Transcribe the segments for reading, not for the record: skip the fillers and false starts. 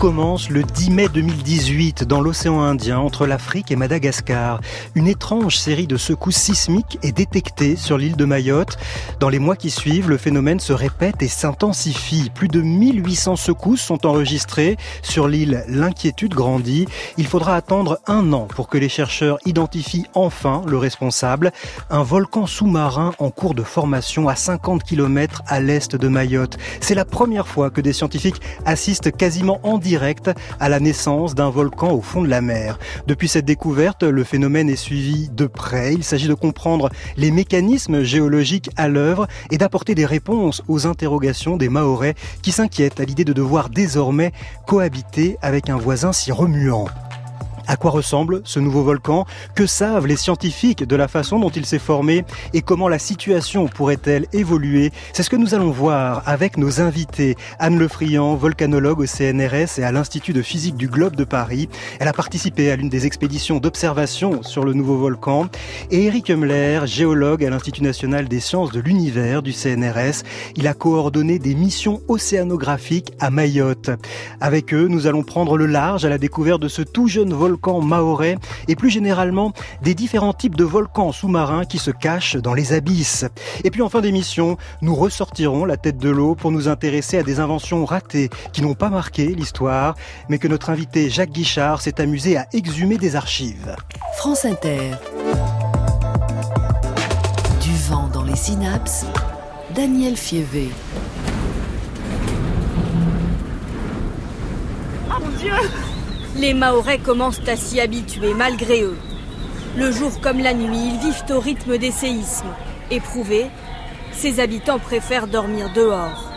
commence le 10 mai 2018 dans l'océan Indien entre l'Afrique et Madagascar. Une étrange série de secousses sismiques est détectée sur l'île de Mayotte. Dans les mois qui suivent, le phénomène se répète et s'intensifie. Plus de 1800 secousses sont enregistrées. Sur l'île, l'inquiétude grandit. Il faudra attendre 1 an pour que les chercheurs identifient enfin le responsable. Un volcan sous-marin en cours de formation à 50 km à l'est de Mayotte. C'est la première fois que des scientifiques assistent quasiment en direct à la naissance d'un volcan au fond de la mer. Depuis cette découverte, le phénomène est suivi de près. Il s'agit de comprendre les mécanismes géologiques à l'œuvre et d'apporter des réponses aux interrogations des Mahorais qui s'inquiètent à l'idée de devoir désormais cohabiter avec un voisin si remuant. À quoi ressemble ce nouveau volcan? Que savent les scientifiques de la façon dont il s'est formé? Et comment la situation pourrait-elle évoluer? C'est ce que nous allons voir avec nos invités. Anne Lefriand, volcanologue au CNRS et à l'Institut de physique du Globe de Paris. Elle a participé à l'une des expéditions d'observation sur le nouveau volcan. Et Eric Huemler, géologue à l'Institut national des sciences de l'univers du CNRS. Il a coordonné des missions océanographiques à Mayotte. Avec eux, nous allons prendre le large à la découverte de ce tout jeune volcan mahorais et plus généralement des différents types de volcans sous-marins qui se cachent dans les abysses. Et puis en fin d'émission, nous ressortirons la tête de l'eau pour nous intéresser à des inventions ratées qui n'ont pas marqué l'histoire, mais que notre invité Jacques Guichard s'est amusé à exhumer des archives. France Inter. Du vent dans les synapses, Daniel Fievé. Oh mon Dieu! Les Mahorais commencent à s'y habituer malgré eux. Le jour comme la nuit, ils vivent au rythme des séismes. Éprouvés, ces habitants préfèrent dormir dehors.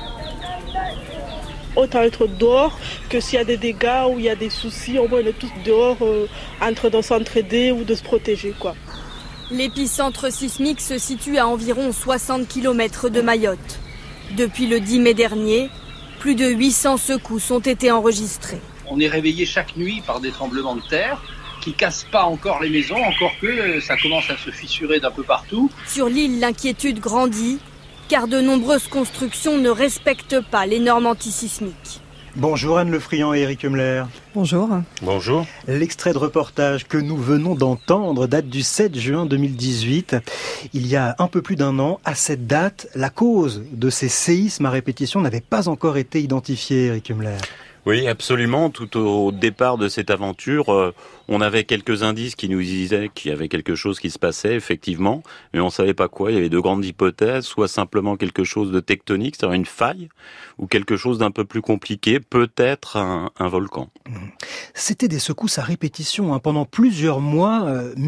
Autant être dehors que s'il y a des dégâts ou il y a des soucis, au moins on est tous dehors en train de s'entraider ou de se protéger, quoi. L'épicentre sismique se situe à environ 60 km de Mayotte. Depuis le 10 mai dernier, plus de 800 secousses ont été enregistrées. On est réveillé chaque nuit par des tremblements de terre qui cassent pas encore les maisons, encore que ça commence à se fissurer d'un peu partout. Sur l'île, l'inquiétude grandit, car de nombreuses constructions ne respectent pas les normes antisismiques. Bonjour Anne Lefriand et Eric Huemler. Bonjour. Bonjour. L'extrait de reportage que nous venons d'entendre date du 7 juin 2018. Il y a un peu plus d'1 an, à cette date, la cause de ces séismes à répétition n'avait pas encore été identifiée, Eric Huemler. Oui, absolument. Tout au départ de cette aventure, on avait quelques indices qui nous disaient qu'il y avait quelque chose qui se passait, effectivement, mais on ne savait pas quoi. Il y avait 2 grandes hypothèses, soit simplement quelque chose de tectonique, c'est-à-dire une faille, ou quelque chose d'un peu plus compliqué, peut-être un volcan. C'était des secousses à répétition, pendant plusieurs mois,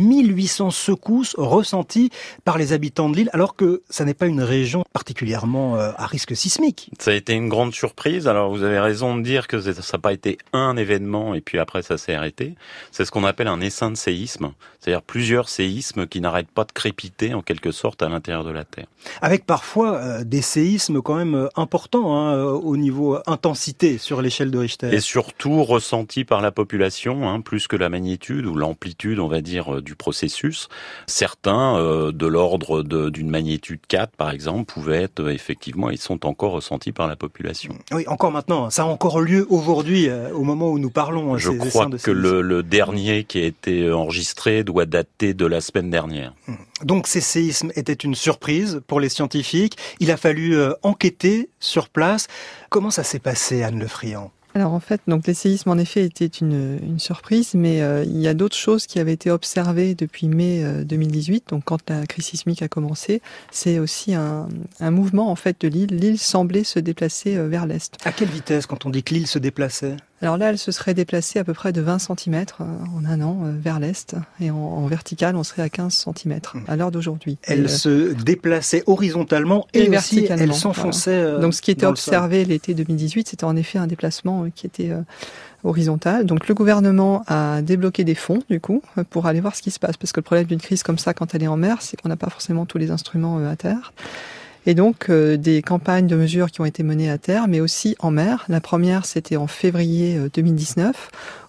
1800 secousses ressenties par les habitants de l'île, alors que ça n'est pas une région particulièrement à risque sismique. Ça a été une grande surprise. Alors vous avez raison de dire que ça n'a pas été un événement et puis après ça s'est arrêté. C'est ce qu'on appelle un essaim de séisme, c'est-à-dire plusieurs séismes qui n'arrêtent pas de crépiter en quelque sorte à l'intérieur de la Terre. Avec parfois des séismes quand même importants au niveau intensité sur l'échelle de Richter. Et surtout ressentis par la population, plus que la magnitude ou l'amplitude, on va dire, du processus. Certains, de l'ordre d'une magnitude 4 par exemple, pouvaient être effectivement, ils sont encore ressentis par la population. Oui, encore maintenant, ça a encore lieu aujourd'hui, au moment où nous parlons. Je crois que le dernier qui a été enregistré doit dater de la semaine dernière. Donc ces séismes étaient une surprise pour les scientifiques. Il a fallu enquêter sur place. Comment ça s'est passé, Anne Lefriand ? Alors en fait, donc les séismes en effet étaient une surprise, mais il y a d'autres choses qui avaient été observées depuis mai 2018. Donc quand la crise sismique a commencé, c'est aussi un mouvement en fait de l'île. L'île semblait se déplacer vers l'est. À quelle vitesse quand on dit que l'île se déplaçait ? Alors là, elle se serait déplacée à peu près de 20 cm en 1 an vers l'est. Et en vertical, on serait à 15 cm à l'heure d'aujourd'hui. Elle se déplaçait horizontalement et aussi elle s'enfonçait. Voilà. Donc ce qui était observé l'été 2018, c'était en effet un déplacement qui était horizontal. Donc le gouvernement a débloqué des fonds, du coup, pour aller voir ce qui se passe. Parce que le problème d'une crise comme ça, quand elle est en mer, c'est qu'on n'a pas forcément tous les instruments à terre. Et donc des campagnes de mesures qui ont été menées à terre, mais aussi en mer. La première, c'était en février 2019,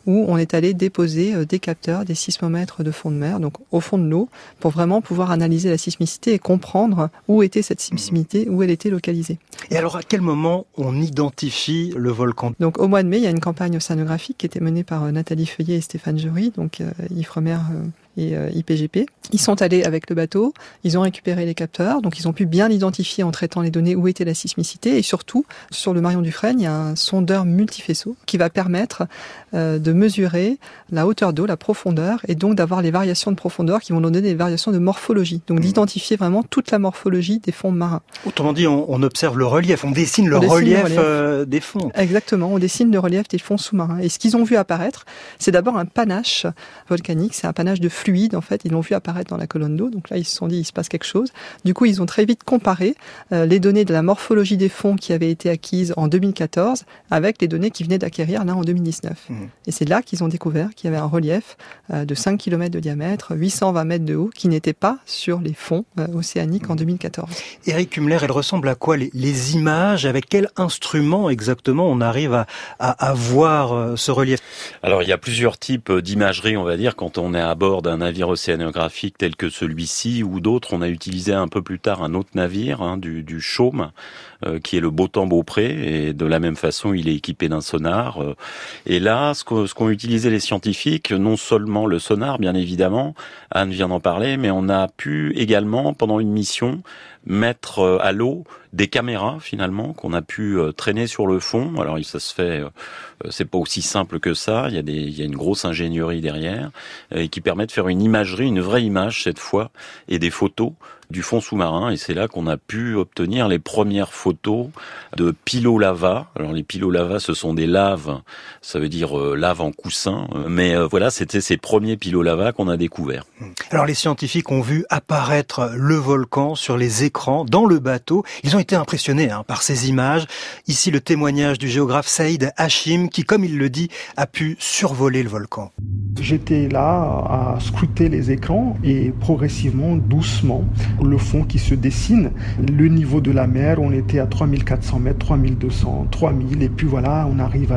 où on est allé déposer des capteurs, des sismomètres de fond de mer, donc au fond de l'eau, pour vraiment pouvoir analyser la sismicité et comprendre où était cette sismicité, où elle était localisée. Et alors, à quel moment on identifie le volcan? Donc, au mois de mai, il y a une campagne océanographique qui était menée par Nathalie Feuillet et Stéphane Jury, donc IFREMER et IPGP. Ils sont allés avec le bateau, ils ont récupéré les capteurs, donc ils ont pu bien identifier en traitant les données où était la sismicité, et surtout, sur le Marion Dufresne, il y a un sondeur multifaisceau qui va permettre de mesurer la hauteur d'eau, la profondeur, et donc d'avoir les variations de profondeur qui vont nous donner des variations de morphologie, donc d'identifier vraiment toute la morphologie des fonds marins. Autrement dit, on observe le relief, on dessine le relief des fonds. Exactement, on dessine le relief des fonds sous-marins. Et ce qu'ils ont vu apparaître, c'est d'abord un panache volcanique, c'est un panache de fluide, en fait, ils l'ont vu apparaître dans la colonne d'eau, donc là ils se sont dit il se passe quelque chose. Du coup ils ont très vite comparé les données de la morphologie des fonds qui avaient été acquises en 2014 avec les données qu'ils venaient d'acquérir là en 2019. Et c'est là qu'ils ont découvert qu'il y avait un relief de 5 km de diamètre, 820 mètres de haut, qui n'était pas sur les fonds océaniques en 2014. Éric Hummler, elle ressemble à quoi les images? Avec quel instrument exactement on arrive à voir ce relief? Alors il y a plusieurs types d'imagerie, on va dire, quand on est à bord d'un navire océanographique tel que celui-ci ou d'autres. On a utilisé un peu plus tard un autre navire, du Chaume, qui est le Beautemps-Beaupré, et de la même façon il est équipé d'un sonar. Et là, ce qu'ont utilisé les scientifiques, non seulement le sonar bien évidemment, Anne vient d'en parler, mais on a pu également pendant une mission mettre à l'eau des caméras finalement qu'on a pu traîner sur le fond. Alors ça se fait, c'est pas aussi simple que ça. Il y a une grosse ingénierie derrière et qui permet de faire une imagerie, une vraie image cette fois, et des photos du fond sous-marin. Et c'est là qu'on a pu obtenir les premières photos de pilolava. Alors les pilolava, ce sont des laves, ça veut dire lave en coussin. Mais voilà, c'était ces premiers pilolava qu'on a découverts. Alors les scientifiques ont vu apparaître le volcan sur les écrans dans le bateau. Ils ont été impressionnés par ces images. Ici le témoignage du géographe Saïd Hachim qui, comme il le dit, a pu survoler le volcan. J'étais là à scruter les écrans et progressivement, doucement, le fond qui se dessine. Le niveau de la mer, on était à 3400 mètres, 3200, 3000 et puis voilà, on arrive à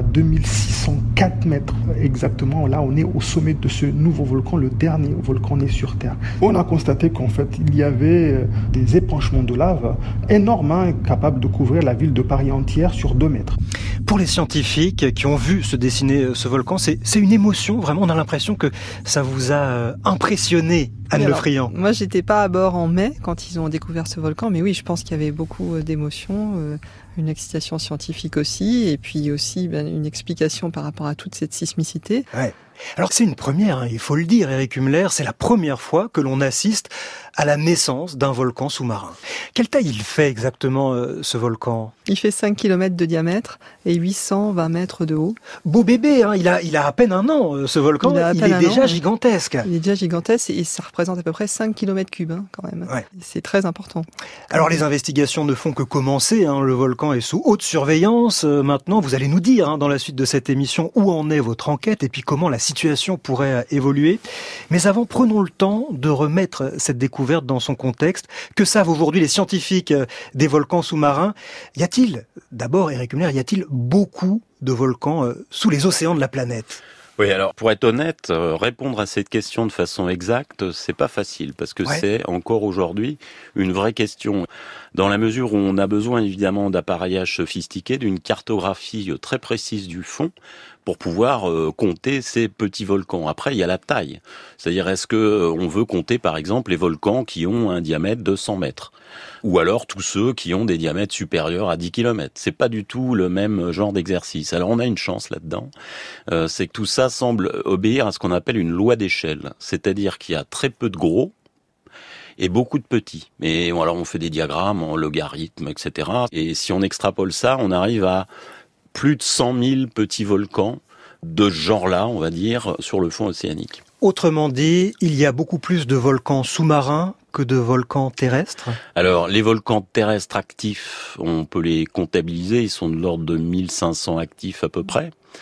2604 mètres exactement. Là, on est au sommet de ce nouveau volcan, le dernier volcan né sur Terre. On a constaté qu'en fait, il y avait des épanchements de lave énormes, capables de couvrir la ville de Paris entière sur 2 mètres. Pour les scientifiques qui ont vu se dessiner ce volcan, c'est une émotion, vraiment, on a l'impression que ça vous a impressionné, Anne Lefriand. Moi, j'étais pas à bord en mai quand ils ont découvert ce volcan, mais oui, je pense qu'il y avait beaucoup d'émotions, une excitation scientifique aussi, et puis aussi une explication par rapport à toute cette sismicité. Ouais. Alors c'est une première, il faut le dire, Éric Hummler, c'est la première fois que l'on assiste à la naissance d'un volcan sous-marin. Quelle taille il fait exactement ce volcan? Il fait 5 km de diamètre et 820 mètres de haut. Beau bébé, il a à peine un an, ce volcan, il est déjà gigantesque. Il est déjà gigantesque et ça représente à peu près 5 km3 quand même. Ouais. C'est très important. Alors les investigations ne font que commencer, le volcan est sous haute surveillance. Maintenant, vous allez nous dire dans la suite de cette émission où en est votre enquête et puis comment la situation pourrait évoluer. Mais avant, prenons le temps de remettre cette découverte dans son contexte. Que savent aujourd'hui les scientifiques des volcans sous-marins? D'abord, Éric Hummler, y a-t-il beaucoup de volcans sous les océans de la planète? Oui, alors pour être honnête, répondre à cette question de façon exacte, c'est pas facile parce que c'est encore aujourd'hui une vraie question. Dans la mesure où on a besoin évidemment d'appareillages sophistiqués, d'une cartographie très précise du fond pour pouvoir compter ces petits volcans. Après, il y a la taille. C'est-à-dire, est-ce que on veut compter par exemple les volcans qui ont un diamètre de 100 mètres? Ou alors tous ceux qui ont des diamètres supérieurs à 10 km. C'est pas du tout le même genre d'exercice. Alors on a une chance là-dedans, c'est que tout ça semble obéir à ce qu'on appelle une loi d'échelle. C'est-à-dire qu'il y a très peu de gros et beaucoup de petits. Et alors on fait des diagrammes en logarithme, etc. Et si on extrapole ça, on arrive à plus de 100 000 petits volcans de ce genre-là, on va dire, sur le fond océanique. Autrement dit, il y a beaucoup plus de volcans sous-marins que de volcans terrestres? Alors, les volcans terrestres actifs, on peut les comptabiliser, ils sont de l'ordre de 1500 actifs à peu près.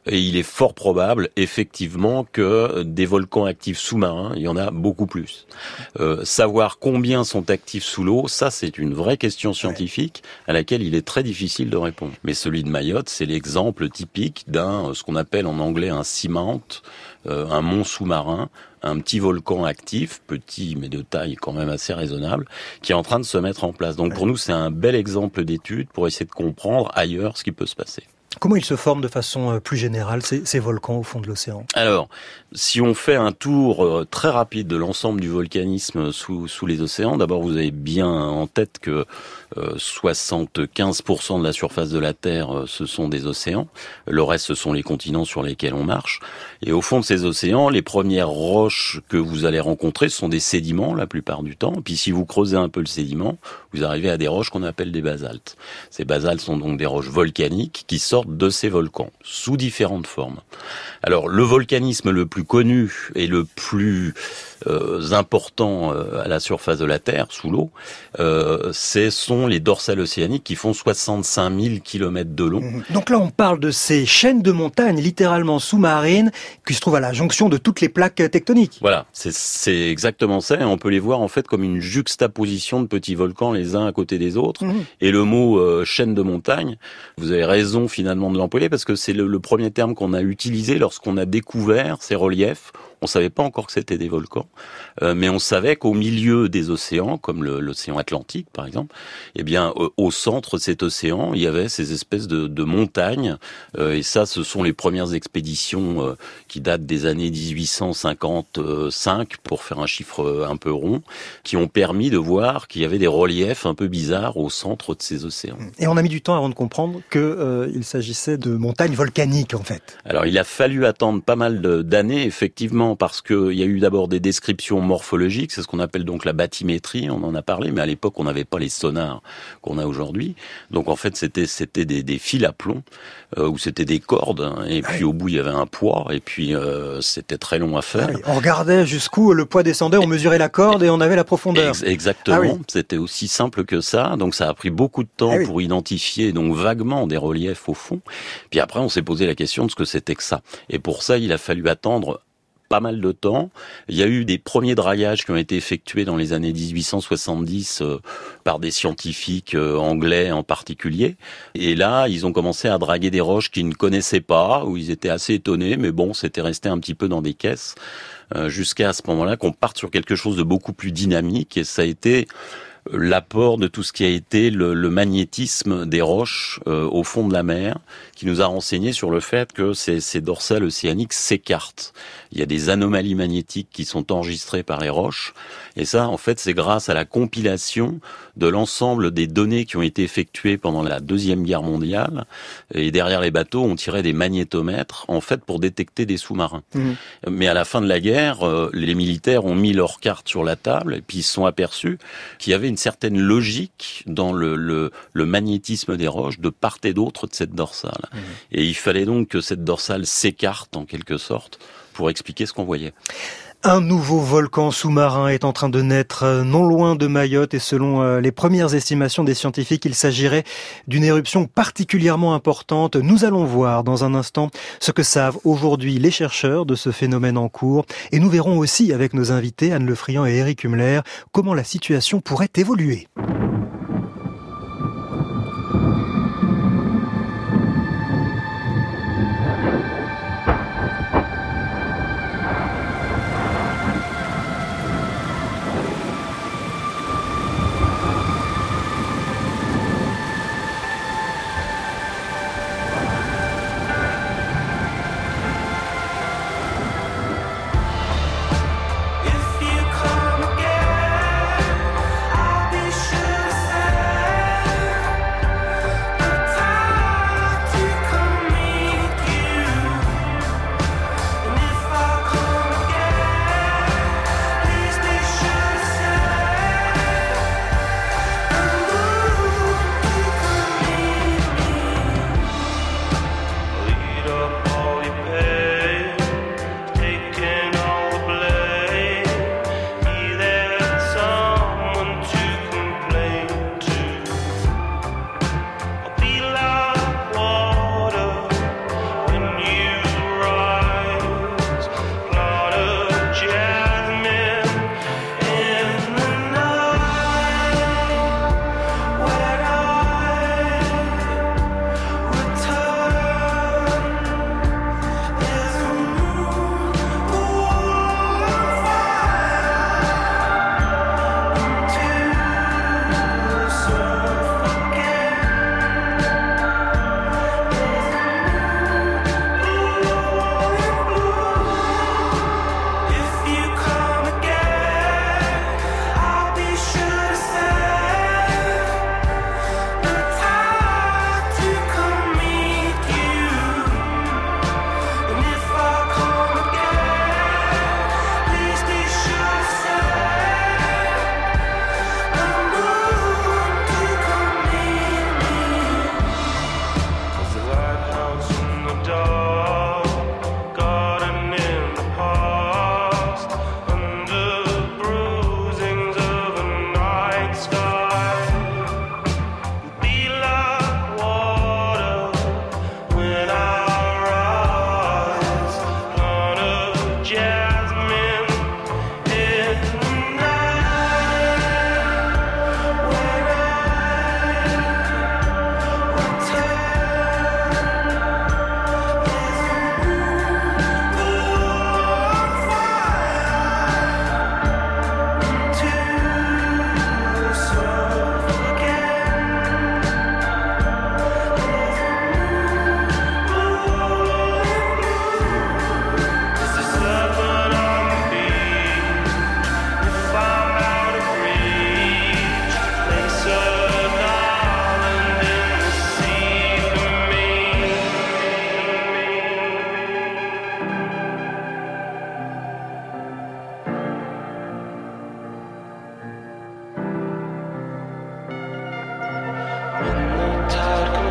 Et il est fort probable, effectivement, que des volcans actifs sous-marins, il y en a beaucoup plus. Savoir combien sont actifs sous l'eau, ça c'est une vraie question scientifique à laquelle il est très difficile de répondre. Mais celui de Mayotte, c'est l'exemple typique d'un, ce qu'on appelle en anglais un seamount, un mont sous-marin, un petit volcan actif, petit mais de taille quand même assez raisonnable, qui est en train de se mettre en place. Donc pour nous, c'est un bel exemple d'étude pour essayer de comprendre ailleurs ce qui peut se passer. Comment ils se forment de façon plus générale, ces volcans au fond de l'océan? Alors, si on fait un tour très rapide de l'ensemble du volcanisme sous les océans, d'abord vous avez bien en tête que 75% de la surface de la Terre, ce sont des océans. Le reste, ce sont les continents sur lesquels on marche. Et au fond de ces océans, les premières roches que vous allez rencontrer sont des sédiments la plupart du temps. Puis si vous creusez un peu le sédiment, vous arrivez à des roches qu'on appelle des basaltes. Ces basaltes sont donc des roches volcaniques qui sortent de ces volcans, sous différentes formes. Alors, le volcanisme le plus connu et le plus important à la surface de la Terre, sous l'eau, ce sont les dorsales océaniques qui font 65 000 km de long. Donc là, on parle de ces chaînes de montagnes littéralement sous-marines qui se trouvent à la jonction de toutes les plaques tectoniques. Voilà, c'est exactement ça. Et on peut les voir en fait comme une juxtaposition de petits volcans les uns à côté des autres. Et le mot chaîne de montagne, vous avez raison finalement de l'employer parce que c'est le premier terme qu'on a utilisé lorsqu'on a découvert ces reliefs. On savait pas encore que c'était des volcans, mais on savait qu'au milieu des océans, comme l'océan Atlantique par exemple, eh bien au centre de cet océan, il y avait ces espèces de montagnes, et ça, ce sont les premières expéditions qui datent des années 1855, pour faire un chiffre un peu rond, qui ont permis de voir qu'il y avait des reliefs un peu bizarres au centre de ces océans. Et on a mis du temps avant de comprendre que il s'agissait de montagnes volcaniques en fait. Alors il a fallu attendre pas mal d'années, effectivement, parce qu'il y a eu d'abord des descriptions morphologiques, c'est ce qu'on appelle donc la bathymétrie, on en a parlé, mais à l'époque on n'avait pas les sonars qu'on a aujourd'hui. Donc en fait c'était des fils à plomb, où c'était des cordes, et puis au bout il y avait un poids, et puis c'était très long à faire. On regardait jusqu'où le poids descendait, on mesurait la corde et on avait la profondeur. Exactement, c'était aussi simple que ça, donc ça a pris beaucoup de temps pour identifier donc vaguement des reliefs au fond. Puis après on s'est posé la question de ce que c'était que ça. Et pour ça il a fallu attendre pas mal de temps. Il y a eu des premiers dragages qui ont été effectués dans les années 1870 par des scientifiques anglais en particulier. Et là, ils ont commencé à draguer des roches qu'ils ne connaissaient pas, où ils étaient assez étonnés, mais bon, c'était resté un petit peu dans des caisses, jusqu'à ce moment-là qu'on parte sur quelque chose de beaucoup plus dynamique, et ça a été l'apport de tout ce qui a été le magnétisme des roches au fond de la mer, qui nous a renseigné sur le fait que ces dorsales océaniques s'écartent. Il y a des anomalies magnétiques qui sont enregistrées par les roches, et ça, en fait, c'est grâce à la compilation de l'ensemble des données qui ont été effectuées pendant la Deuxième Guerre mondiale, et derrière les bateaux, on tirait des magnétomètres, en fait, pour détecter des sous-marins. Mais à la fin de la guerre, les militaires ont mis leurs cartes sur la table, et puis ils se sont aperçus qu'il y avait une certaine logique dans le magnétisme des roches de part et d'autre de cette dorsale. Et il fallait donc que cette dorsale s'écarte en quelque sorte pour expliquer ce qu'on voyait. Un nouveau volcan sous-marin est en train de naître non loin de Mayotte, et selon les premières estimations des scientifiques, il s'agirait d'une éruption particulièrement importante. Nous allons voir dans un instant ce que savent aujourd'hui les chercheurs de ce phénomène en cours, et nous verrons aussi avec nos invités Anne Le Friand et Eric Hummler comment la situation pourrait évoluer. If you come again, I'll be sure.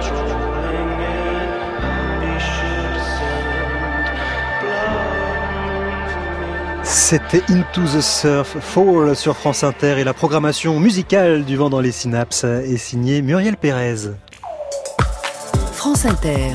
C'était Into the Surf Fall sur France Inter et la programmation musicale du vent dans les synapses est signée Muriel Pérez. France Inter.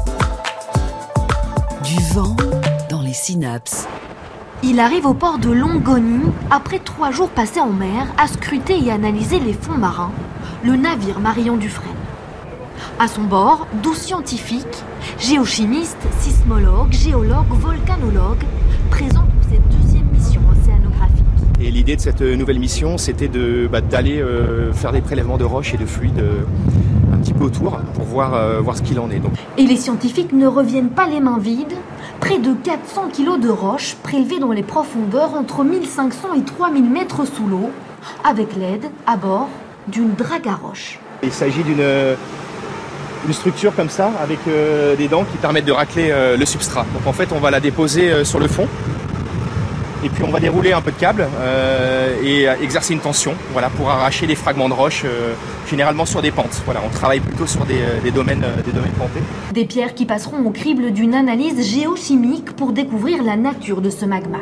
Du vent dans les synapses. Il arrive au port de Longoni après 3 jours passés en mer à scruter et analyser les fonds marins, le navire Marion Dufresne. À son bord, 12 scientifiques, géochimistes, sismologues, géologues, volcanologues, présents pour cette deuxième mission océanographique. Et l'idée de cette nouvelle mission, c'était d'aller faire des prélèvements de roches et de fluides un petit peu autour pour voir ce qu'il en est. Donc. Et les scientifiques ne reviennent pas les mains vides. Près de 400 kilos de roches prélevées dans les profondeurs entre 1500 et 3000 mètres sous l'eau, avec l'aide, à bord, d'une drague à roches. Il s'agit d'une structure comme ça, avec des dents qui permettent de racler le substrat. Donc en fait, on va la déposer sur le fond. Et puis on va dérouler un peu de câble et exercer une tension, pour arracher des fragments de roche, généralement sur des pentes. On travaille plutôt sur des domaines pentés. Des pierres qui passeront au crible d'une analyse géochimique pour découvrir la nature de ce magma.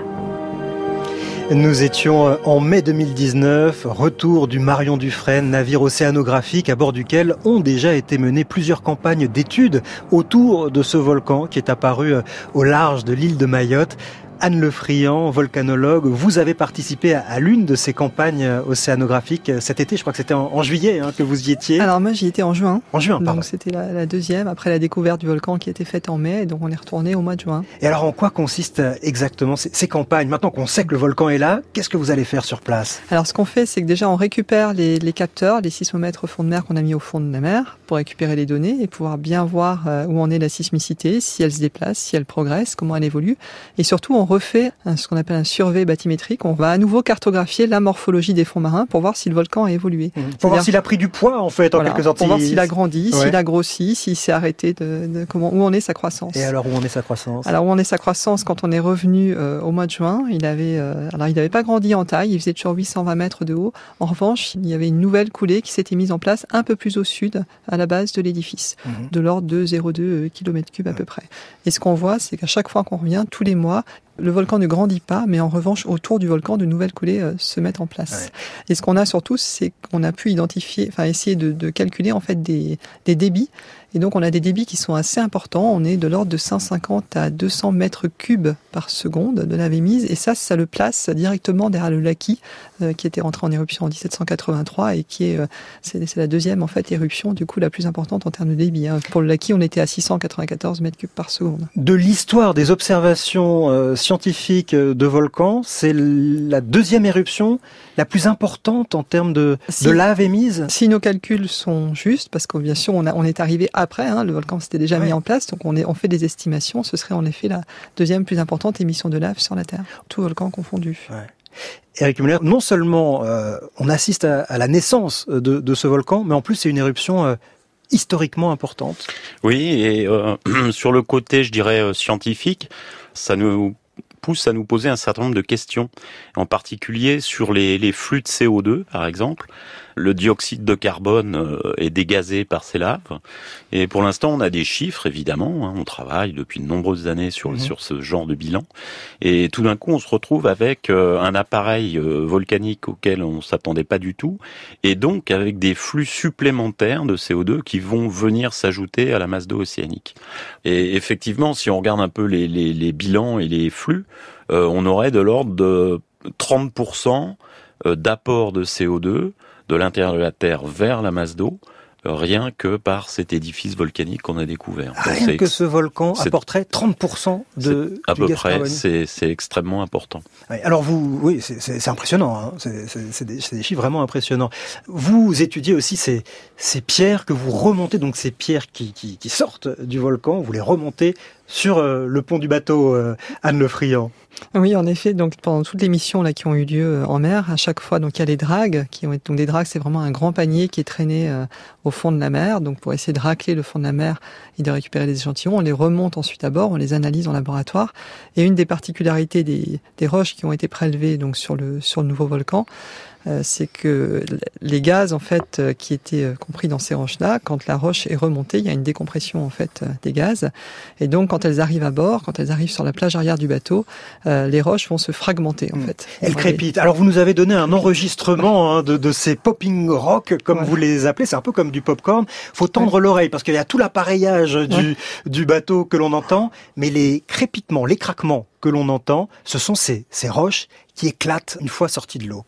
Nous étions en mai 2019, retour du Marion Dufresne, navire océanographique à bord duquel ont déjà été menées plusieurs campagnes d'études autour de ce volcan qui est apparu au large de l'île de Mayotte. Anne Lefriand, volcanologue, vous avez participé à l'une de ces campagnes océanographiques cet été, je crois que c'était en juillet que vous y étiez. Alors moi j'y étais en juin. En juin, pardon. Donc c'était la deuxième, après la découverte du volcan qui a été faite en mai, et donc on est retourné au mois de juin. Et alors en quoi consistent exactement ces campagnes? Maintenant qu'on sait que le volcan est là, qu'est-ce que vous allez faire sur place? Alors ce qu'on fait, c'est que déjà on récupère les capteurs, les sismomètres au fond de mer qu'on a mis au fond de la mer, pour récupérer les données et pouvoir bien voir où en est la sismicité, si elle se déplace, si elle progresse, comment elle évolue. Et surtout on refait ce qu'on appelle un survey bathymétrique. On va à nouveau cartographier la morphologie des fonds marins pour voir si le volcan a évolué. Pour voir s'il a pris du poids, en fait, en quelque sorte. Pour voir s'il a grandi, s'il a grossi, s'il s'est arrêté, où en est sa croissance. Et alors, où en est sa croissance? Alors, où en est sa croissance, quand on est revenu au mois de juin, il n'avait pas grandi en taille, il faisait toujours 820 mètres de haut. En revanche, il y avait une nouvelle coulée qui s'était mise en place un peu plus au sud, à la base de l'édifice, de l'ordre de 0,2 km3 à peu près. Et ce qu'on voit, c'est qu'à chaque fois qu'on revient, tous les mois, le volcan ne grandit pas, mais en revanche, autour du volcan, de nouvelles coulées se mettent en place. Ouais. Et ce qu'on a surtout, c'est qu'on a pu essayer de calculer en fait des débits. Et donc, on a des débits qui sont assez importants. On est de l'ordre de 150 à 200 mètres cubes par seconde de lave émise. Et ça le place directement derrière le Laki, qui était rentré en éruption en 1783 et qui c'est la deuxième, en fait, éruption, du coup, la plus importante en termes de débit. Pour le Laki, on était à 694 mètres cubes par seconde. De l'histoire des observations scientifiques de volcans, c'est la deuxième éruption la plus importante en termes de lave émise? Si nos calculs sont justes, parce que bien sûr, on est arrivé après, le volcan s'était déjà mis en place, donc on fait des estimations, ce serait en effet la deuxième plus importante émission de lave sur la Terre, tout volcan confondu. Ouais. Éric Muller, non seulement on assiste à la naissance de ce volcan, mais en plus c'est une éruption historiquement importante. Oui, et sur le côté, je dirais, scientifique, ça nous pousse à nous poser un certain nombre de questions, en particulier sur les flux de CO2, par exemple. Le dioxyde de carbone est dégazé par ces laves. Et pour l'instant, on a des chiffres, évidemment. On travaille depuis de nombreuses années sur ce genre de bilan. Et tout d'un coup, on se retrouve avec un appareil volcanique auquel on s'attendait pas du tout. Et donc, avec des flux supplémentaires de CO2 qui vont venir s'ajouter à la masse d'eau océanique. Et effectivement, si on regarde un peu les bilans et les flux, on aurait de l'ordre de 30% d'apport de CO2 de l'intérieur de la Terre vers la masse d'eau, rien que par cet édifice volcanique qu'on a découvert. Rien que ce volcan apporterait 30% de à peu près, c'est extrêmement important. Oui, alors c'est impressionnant, c'est des chiffres vraiment impressionnants. Vous étudiez aussi ces pierres que vous remontez, donc ces pierres qui sortent du volcan, vous les remontez sur le pont du bateau, Anne Lefriand. Oui, en effet, donc pendant toutes les missions là qui ont eu lieu en mer, à chaque fois, donc il y a les dragues donc des dragues, c'est vraiment un grand panier qui est traîné au fond de la mer, donc pour essayer de racler le fond de la mer et de récupérer les échantillons, on les remonte ensuite à bord, on les analyse en laboratoire. Et une des particularités des roches qui ont été prélevées donc sur le nouveau volcan, c'est que les gaz en fait qui étaient compris dans ces roches-là, quand la roche est remontée, il y a une décompression en fait des gaz, et donc quand elles arrivent à bord, quand elles arrivent sur la plage arrière du bateau, les roches vont se fragmenter en fait. Elles crépitent. Alors vous nous avez donné un enregistrement de ces popping rock, comme vous les appelez, c'est un peu comme du popcorn. Faut tendre l'oreille parce qu'il y a tout l'appareillage du bateau que l'on entend, mais les crépitements, les craquements que l'on entend, ce sont ces roches qui éclatent une fois sorties de l'eau.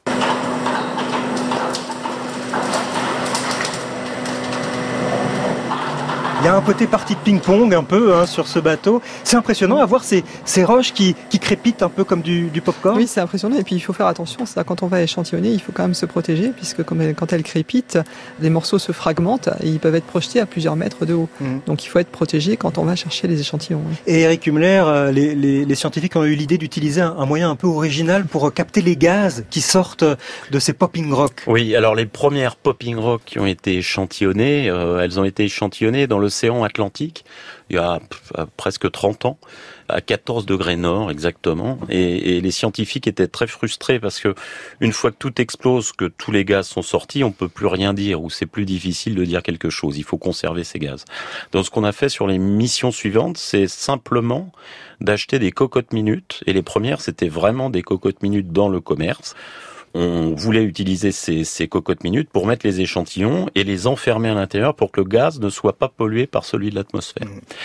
Il y a un côté partie de ping-pong un peu sur ce bateau. C'est impressionnant à voir ces roches qui crépitent un peu comme du popcorn. Oui, c'est impressionnant. Et puis il faut faire attention. Quand on va échantillonner, il faut quand même se protéger puisque quand elles crépitent, les morceaux se fragmentent et ils peuvent être projetés à plusieurs mètres de haut. Donc il faut être protégé quand on va chercher les échantillons. Et Eric Hummler, les scientifiques ont eu l'idée d'utiliser un moyen un peu original pour capter les gaz qui sortent de ces popping rock. Oui, alors les premières popping rock qui ont été échantillonnées, elles ont été échantillonnées dans l'océan Atlantique, il y a presque 30 ans, à 14 degrés nord exactement, et les scientifiques étaient très frustrés parce que une fois que tout explose, que tous les gaz sont sortis, on peut plus rien dire, ou c'est plus difficile de dire quelque chose, il faut conserver ces gaz. Donc ce qu'on a fait sur les missions suivantes, c'est simplement d'acheter des cocottes minutes, et les premières c'était vraiment des cocottes minutes dans le commerce. On voulait utiliser ces cocottes minutes pour mettre les échantillons et les enfermer à l'intérieur pour que le gaz ne soit pas pollué par celui de l'atmosphère.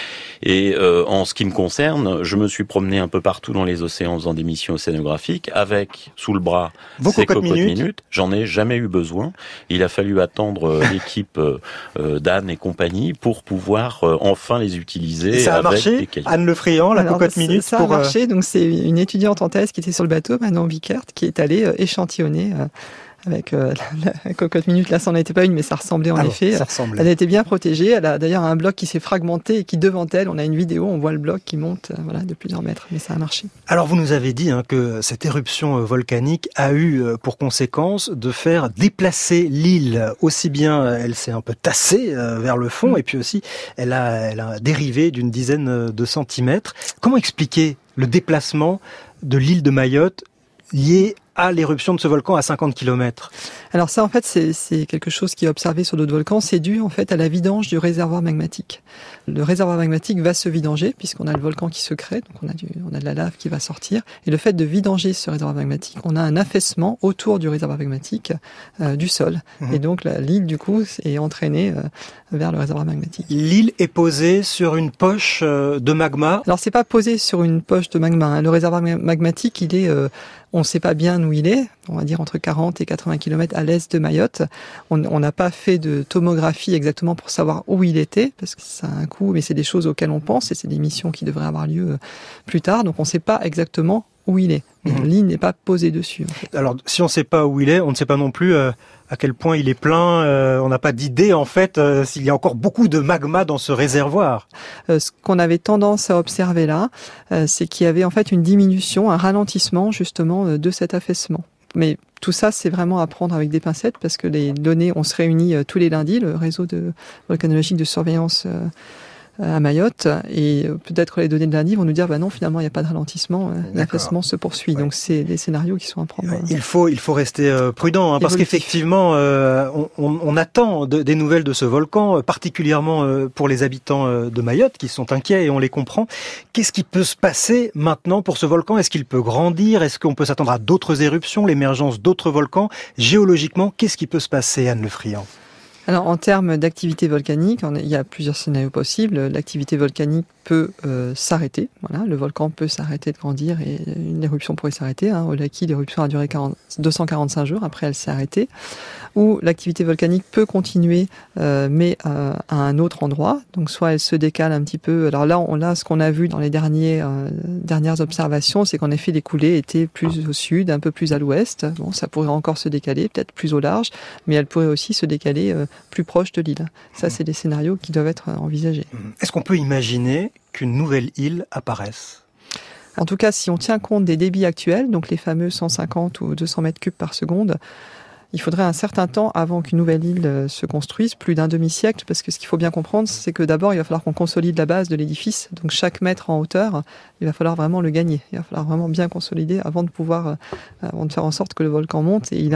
Et en ce qui me concerne, je me suis promené un peu partout dans les océans en faisant des missions océanographiques avec sous le bras ces cocottes minutes. J'en ai jamais eu besoin. Il a fallu attendre l'équipe d'Anne et compagnie pour pouvoir enfin les utiliser. Et ça a marché, Anne Lefriand, la cocotte minute. Ça a marché. Donc c'est une étudiante en thèse qui était sur le bateau, Manon Vickert, qui est allée échantillonner avec la cocotte minute. Là, ça n'en était pas une, mais ça ressemblait en effet. Ça ressemblait. Elle était bien protégée. Elle a d'ailleurs un bloc qui s'est fragmenté et qui, devant elle, on a une vidéo, on voit le bloc qui monte de plusieurs mètres. Mais ça a marché. Alors, vous nous avez dit que cette éruption volcanique a eu pour conséquence de faire déplacer l'île. Aussi bien, elle s'est un peu tassée vers le fond, et puis aussi, elle a dérivé d'une dizaine de centimètres. Comment expliquer le déplacement de l'île de Mayotte lié à l'éruption de ce volcan à 50 km? Alors ça, en fait, c'est quelque chose qui est observé sur d'autres volcans. C'est dû, en fait, à la vidange du réservoir magmatique. Le réservoir magmatique va se vidanger, puisqu'on a le volcan qui se crée, donc on a de la lave qui va sortir. Et le fait de vidanger ce réservoir magmatique, on a un affaissement autour du réservoir magmatique du sol. Et donc, l'île, du coup, est entraînée vers le réservoir magmatique. L'île est posée sur une poche de magma? Alors, c'est pas posé sur une poche de magma. Le réservoir magmatique, il est... on ne sait pas bien où il est, on va dire entre 40 et 80 km à l'est de Mayotte. On n'a pas fait de tomographie exactement pour savoir où il était, parce que ça a un coût, mais c'est des choses auxquelles on pense, et c'est des missions qui devraient avoir lieu plus tard, donc on ne sait pas exactement où il est. L'île n'est pas posée dessus. En fait. Alors, si on ne sait pas où il est, on ne sait pas non plus à quel point il est plein. On n'a pas d'idée, en fait, s'il y a encore beaucoup de magma dans ce réservoir. Ce qu'on avait tendance à observer là, c'est qu'il y avait en fait une diminution, un ralentissement justement de cet affaissement. Mais tout ça, c'est vraiment à prendre avec des pincettes parce que les données, on se réunit tous les lundis, le réseau volcanologique de surveillance à Mayotte, et peut-être que les données de lundi vont nous dire non, finalement il n'y a pas de ralentissement, l'affaissement se poursuit. Donc c'est des scénarios qui sont à prendre. Il faut rester prudent parce qu'effectivement on attend des nouvelles de ce volcan, particulièrement pour les habitants de Mayotte qui sont inquiets, et on les comprend. Qu'est-ce qui peut se passer maintenant pour ce volcan? Est-ce qu'il peut grandir? Est-ce qu'on peut s'attendre à d'autres éruptions, l'émergence d'autres volcans? Géologiquement, qu'est-ce qui peut se passer, Anne Lefriand? Alors, en termes d'activité volcanique, il y a plusieurs scénarios possibles. L'activité volcanique peut s'arrêter. Voilà, le volcan peut s'arrêter de grandir et une éruption pourrait s'arrêter. Au Laki, l'éruption a duré 245 jours. Après, elle s'est arrêtée. Ou l'activité volcanique peut continuer, mais à un autre endroit. Donc, soit elle se décale un petit peu. Alors là, ce qu'on a vu dans les dernières observations, c'est qu'en effet, les coulées étaient plus au sud, un peu plus à l'ouest. Bon, ça pourrait encore se décaler, peut-être plus au large, mais elle pourrait aussi se décaler plus proche de l'île. Ça, c'est des scénarios qui doivent être envisagés. Est-ce qu'on peut imaginer qu'une nouvelle île apparaisse? En tout cas, si on tient compte des débits actuels, donc les fameux 150 ou 200 mètres cubes par seconde, il faudrait un certain temps avant qu'une nouvelle île se construise, plus d'un demi-siècle, parce que ce qu'il faut bien comprendre, c'est que d'abord, il va falloir qu'on consolide la base de l'édifice. Donc chaque mètre en hauteur, il va falloir vraiment le gagner. Il va falloir vraiment bien consolider avant de faire en sorte que le volcan monte. Et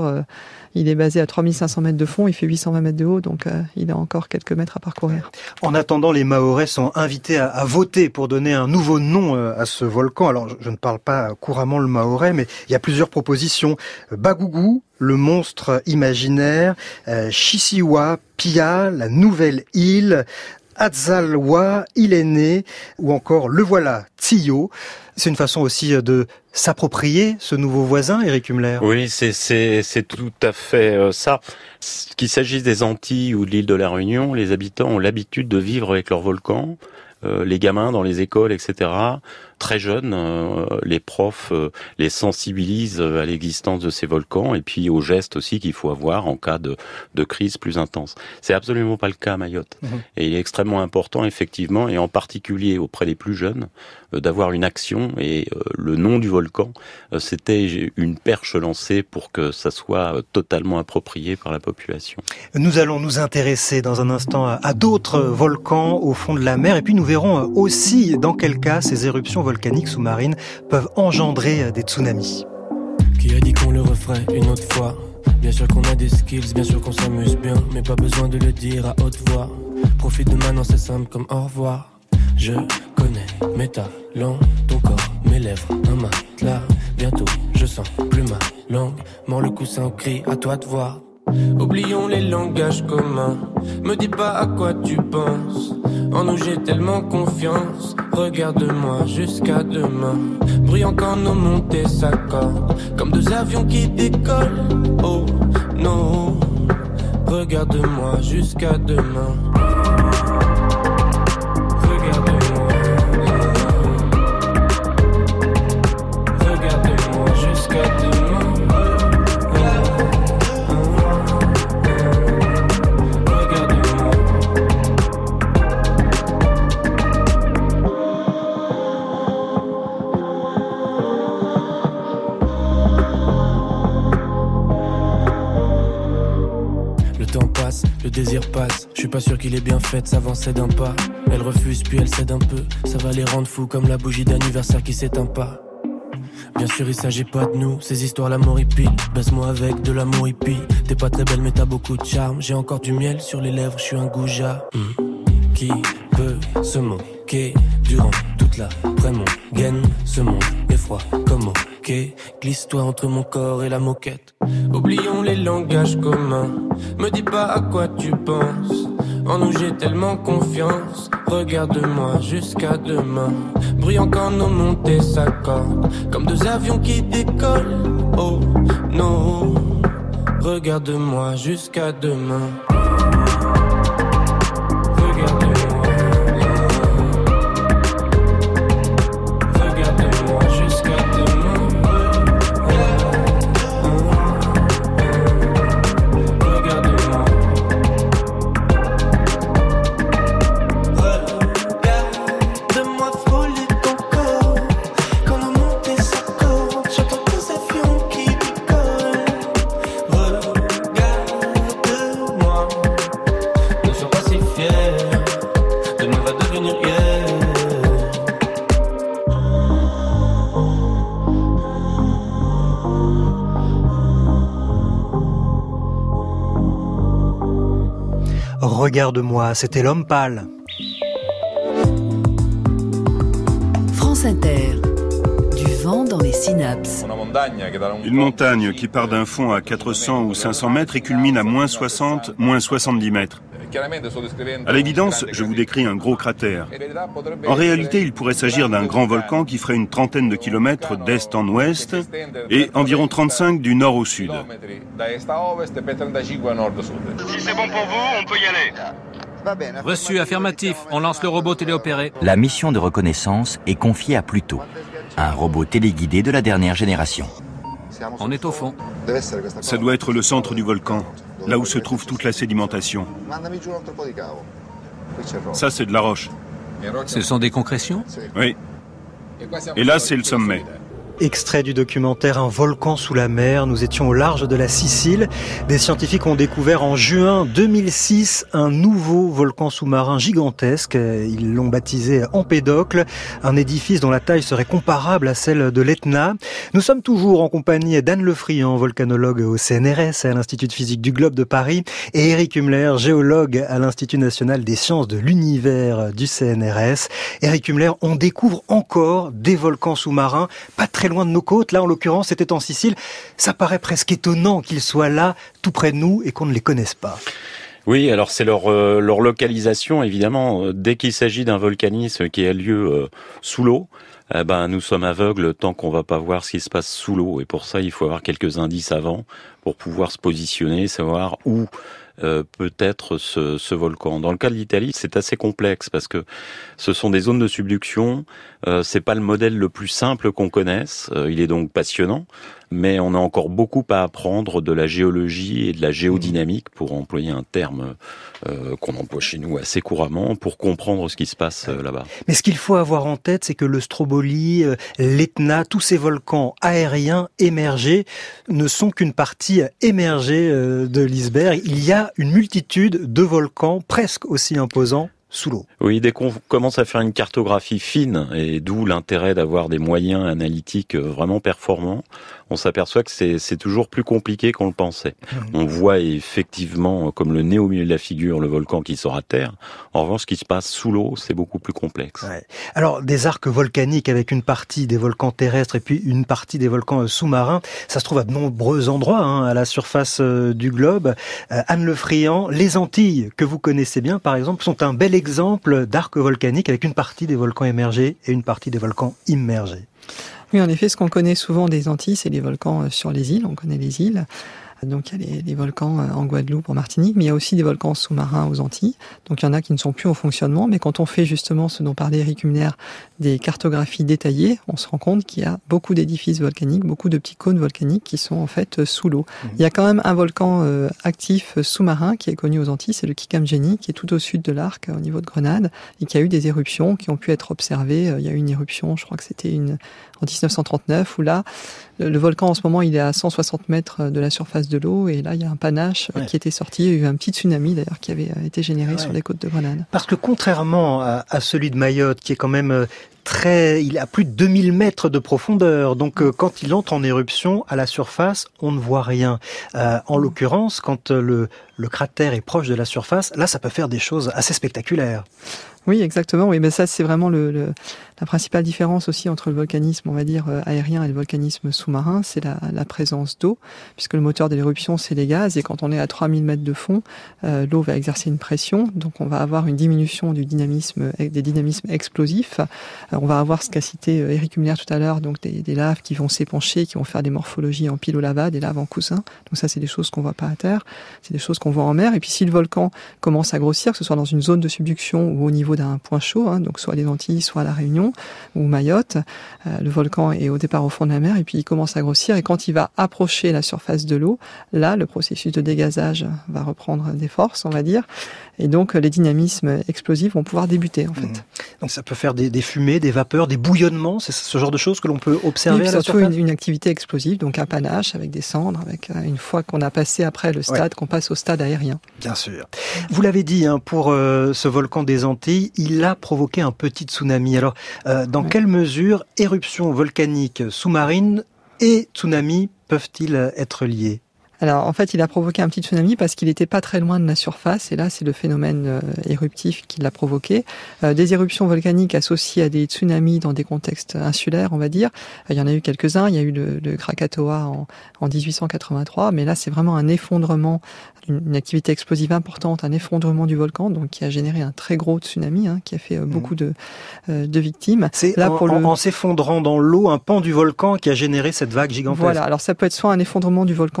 il est basé à 3500 mètres de fond, il fait 820 mètres de haut, donc il a encore quelques mètres à parcourir. En attendant, les Mahorais sont invités à voter pour donner un nouveau nom à ce volcan. Alors, je ne parle pas couramment le mahorais, mais il y a plusieurs propositions. Bagougou, le monstre imaginaire, Chisiwa, Pia, la nouvelle île, Adzalwa, île aînée, ou encore le voilà, Tio. C'est une façon aussi de s'approprier ce nouveau voisin, Éric Hummler. Oui, c'est tout à fait ça. Qu'il s'agisse des Antilles ou de l'île de la Réunion, les habitants ont l'habitude de vivre avec leur volcan. Les gamins dans les écoles, etc., très jeunes, les profs les sensibilisent à l'existence de ces volcans et puis aux gestes aussi qu'il faut avoir en cas de crise plus intense. C'est absolument pas le cas à Mayotte. Et il est extrêmement important, effectivement, et en particulier auprès des plus jeunes, d'avoir une action. Et le nom du volcan, c'était une perche lancée pour que ça soit totalement approprié par la population. Nous allons nous intéresser dans un instant à d'autres volcans au fond de la mer, et puis nous verrons aussi dans quel cas ces éruptions volcaniques sous-marines peuvent engendrer des tsunamis. Qui a dit qu'on le referait une autre fois? Bien sûr qu'on a des skills, bien sûr qu'on s'amuse bien, mais pas besoin de le dire à haute voix. Profite de maintenant, c'est simple comme au revoir. Je connais mes talents, ton corps, mes lèvres, un matelas. Bientôt, je sens plus ma langue. Mord le coussin, crie, à toi de voir. Oublions les langages communs. Me dis pas à quoi tu penses. En nous j'ai tellement confiance. Regarde-moi jusqu'à demain. Brillant quand nos montées s'accordent. Comme deux avions qui décollent. Oh non. Regarde-moi jusqu'à demain. Regarde-moi. Regarde-moi jusqu'à demain. Le désir passe, je suis pas sûr qu'il est bien fait de s'avancer d'un pas. Elle refuse puis elle cède un peu, ça va les rendre fous comme la bougie d'anniversaire qui s'éteint pas. Bien sûr il s'agit pas de nous, ces histoires l'amour hippie. Baisse-moi avec de l'amour hippie. T'es pas très belle mais t'as beaucoup de charme. J'ai encore du miel sur les lèvres, je suis un goujat. Qui peut se moquer durant toute la mon gaine? Ce monde est froid comme ok. Glisse-toi entre mon corps et la moquette. Oublions les langages communs. Me dis pas à quoi tu penses. En nous j'ai tellement confiance. Regarde-moi jusqu'à demain. Brillant quand nos montées s'accordent. Comme deux avions qui décollent. Oh non. Regarde-moi jusqu'à demain. Regarde-moi, c'était l'homme pâle. France Inter, du vent dans les synapses. Une montagne qui part d'un fond à 400 ou 500 mètres et culmine à moins 60, moins 70 mètres. À l'évidence, je vous décris un gros cratère. En réalité, il pourrait s'agir d'un grand volcan qui ferait une trentaine de kilomètres d'est en ouest et environ 35 du nord au sud. Si c'est bon pour vous, on peut y aller. Reçu, affirmatif. On lance le robot téléopéré. La mission de reconnaissance est confiée à Pluto, un robot téléguidé de la dernière génération. On est au fond. Ça doit être le centre du volcan, là où se trouve toute la sédimentation. Ça, c'est de la roche. Ce sont des concrétions? Oui. Et là, c'est le sommet. Extrait du documentaire Un volcan sous la mer. Nous étions au large de la Sicile. Des scientifiques ont découvert en juin 2006 un nouveau volcan sous-marin gigantesque. Ils l'ont baptisé Empédocle, un édifice dont la taille serait comparable à celle de l'Etna. Nous sommes toujours en compagnie d'Anne Lefriand, volcanologue au CNRS, à l'Institut de physique du Globe de Paris, et Éric Hummler, géologue à l'Institut national des sciences de l'univers du CNRS. Éric Hummler, on découvre encore des volcans sous-marins, pas très loin de nos côtes. Là, en l'occurrence, c'était en Sicile. Ça paraît presque étonnant qu'ils soient là, tout près de nous, et qu'on ne les connaisse pas. Oui, alors c'est leur localisation, évidemment. Dès qu'il s'agit d'un volcanisme qui a lieu sous l'eau, nous sommes aveugles tant qu'on va pas voir ce qui se passe sous l'eau. Et pour ça, il faut avoir quelques indices avant pour pouvoir se positionner, savoir où peut être ce volcan. Dans le cas de l'Italie, c'est assez complexe parce que ce sont des zones de subduction. C'est pas le modèle le plus simple qu'on connaisse. Il est donc passionnant, mais on a encore beaucoup à apprendre de la géologie et de la géodynamique, pour employer un terme qu'on emploie chez nous assez couramment, pour comprendre ce qui se passe là-bas. Mais ce qu'il faut avoir en tête, c'est que le Stromboli, l'Etna, tous ces volcans aériens émergés ne sont qu'une partie émergée de l'iceberg. Il y a une multitude de volcans presque aussi imposants sous l'eau. Oui, dès qu'on commence à faire une cartographie fine, et d'où l'intérêt d'avoir des moyens analytiques vraiment performants, on s'aperçoit que c'est toujours plus compliqué qu'on le pensait. On voit effectivement, comme le nez au milieu de la figure, le volcan qui sort à terre. En revanche, ce qui se passe sous l'eau, c'est beaucoup plus complexe. Ouais. Alors, des arcs volcaniques avec une partie des volcans terrestres et puis une partie des volcans sous-marins, ça se trouve à de nombreux endroits, à la surface du globe. Anne Lefriand, les Antilles, que vous connaissez bien, par exemple, sont un bel exemple d'arc volcanique avec une partie des volcans émergés et une partie des volcans immergés. Oui, en effet, ce qu'on connaît souvent des Antilles, c'est les volcans sur les îles. On connaît les îles. Donc il y a les volcans en Guadeloupe, en Martinique, mais il y a aussi des volcans sous-marins aux Antilles. Donc il y en a qui ne sont plus en fonctionnement, mais quand on fait justement ce dont parlait Éric Hummler, des cartographies détaillées, on se rend compte qu'il y a beaucoup d'édifices volcaniques, beaucoup de petits cônes volcaniques qui sont en fait sous l'eau. Il y a quand même un volcan actif sous-marin qui est connu aux Antilles, c'est le Kikhamjeni, qui est tout au sud de l'arc, au niveau de Grenade, et qui a eu des éruptions qui ont pu être observées. Il y a eu une éruption, je crois que c'était en 1939, où là, le volcan en ce moment, il est à 160 mètres de la surface de l'eau, et là, il y a un panache qui était sorti. Il y a eu un petit tsunami, d'ailleurs, qui avait été généré sur les côtes de Grenade. Parce que contrairement à celui de Mayotte, qui est quand même il a plus de 2000 mètres de profondeur, donc quand il entre en éruption, à la surface, on ne voit rien. En l'occurrence, quand le cratère est proche de la surface, là, ça peut faire des choses assez spectaculaires. Oui, exactement. Oui, mais ça, c'est vraiment la principale différence aussi entre le volcanisme, on va dire, aérien et le volcanisme sous-marin, c'est la présence d'eau, puisque le moteur de l'éruption, c'est les gaz, et quand on est à 3000 mètres de fond, l'eau va exercer une pression, donc on va avoir une diminution des dynamismes explosifs. On va avoir ce qu'a cité Éric Hummler tout à l'heure, donc des laves qui vont s'épancher, qui vont faire des morphologies en pile-au-lava, des laves en coussin. Donc ça, c'est des choses qu'on voit pas à terre, c'est des choses qu'on voit en mer. Et puis si le volcan commence à grossir, que ce soit dans une zone de subduction ou au niveau d'un point chaud, donc soit les Antilles, soit la Réunion ou Mayotte, le volcan est au départ au fond de la mer et puis il commence à grossir, et quand il va approcher la surface de l'eau, là le processus de dégazage va reprendre des forces, on va dire, et donc les dynamismes explosifs vont pouvoir débuter en fait. Donc ça peut faire des fumées, des vapeurs, des bouillonnements, c'est ce genre de choses que l'on peut observer à la surface. Surtout une activité explosive, donc un panache avec des cendres, avec une fois qu'on a passé après le stade, qu'on passe au stade aérien. Bien sûr. Vous l'avez dit, pour ce volcan des Antilles, il a provoqué un petit tsunami. Alors, dans quelle mesure éruptions volcaniques sous-marines et tsunami peuvent-ils être liés ? Alors en fait, il a provoqué un petit tsunami parce qu'il n'était pas très loin de la surface, et là c'est le phénomène éruptif qui l'a provoqué. Des éruptions volcaniques associées à des tsunamis dans des contextes insulaires, on va dire, il y en a eu quelques-uns. Il y a eu le Krakatoa en 1883, mais là c'est vraiment un effondrement, une activité explosive importante, un effondrement du volcan, donc qui a généré un très gros tsunami, qui a fait beaucoup de victimes. C'est là en s'effondrant dans l'eau, un pan du volcan qui a généré cette vague gigantesque. Voilà, alors ça peut être soit un effondrement du volcan sur lui-même,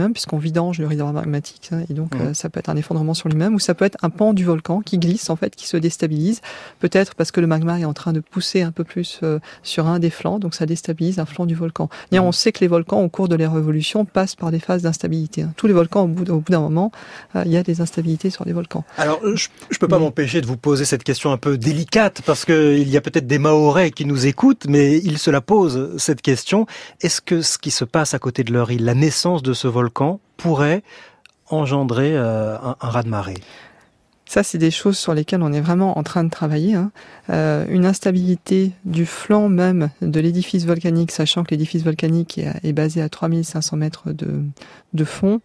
lui-même, puisqu'on vidange le réservoir magmatique, et donc ça peut être un effondrement sur lui-même, ou ça peut être un pan du volcan qui glisse, en fait, qui se déstabilise, peut-être parce que le magma est en train de pousser un peu plus sur un des flancs, donc ça déstabilise un flanc du volcan. Et on sait que les volcans, au cours de leur évolution, passent par des phases d'instabilité. Tous les volcans, au bout d'un moment, il y a des instabilités sur les volcans. Alors, je peux pas m'empêcher de vous poser cette question un peu délicate, parce que il y a peut-être des Mahorais qui nous écoutent, mais ils se la posent, cette question. Est-ce que ce qui se passe à côté de leur île, la naissance de ce volcan, pourrait engendrer un raz-de-marée ? Ça, c'est des choses sur lesquelles on est vraiment en train de travailler. Une instabilité du flanc même de l'édifice volcanique, sachant que l'édifice volcanique est basé à 3500 mètres de fond.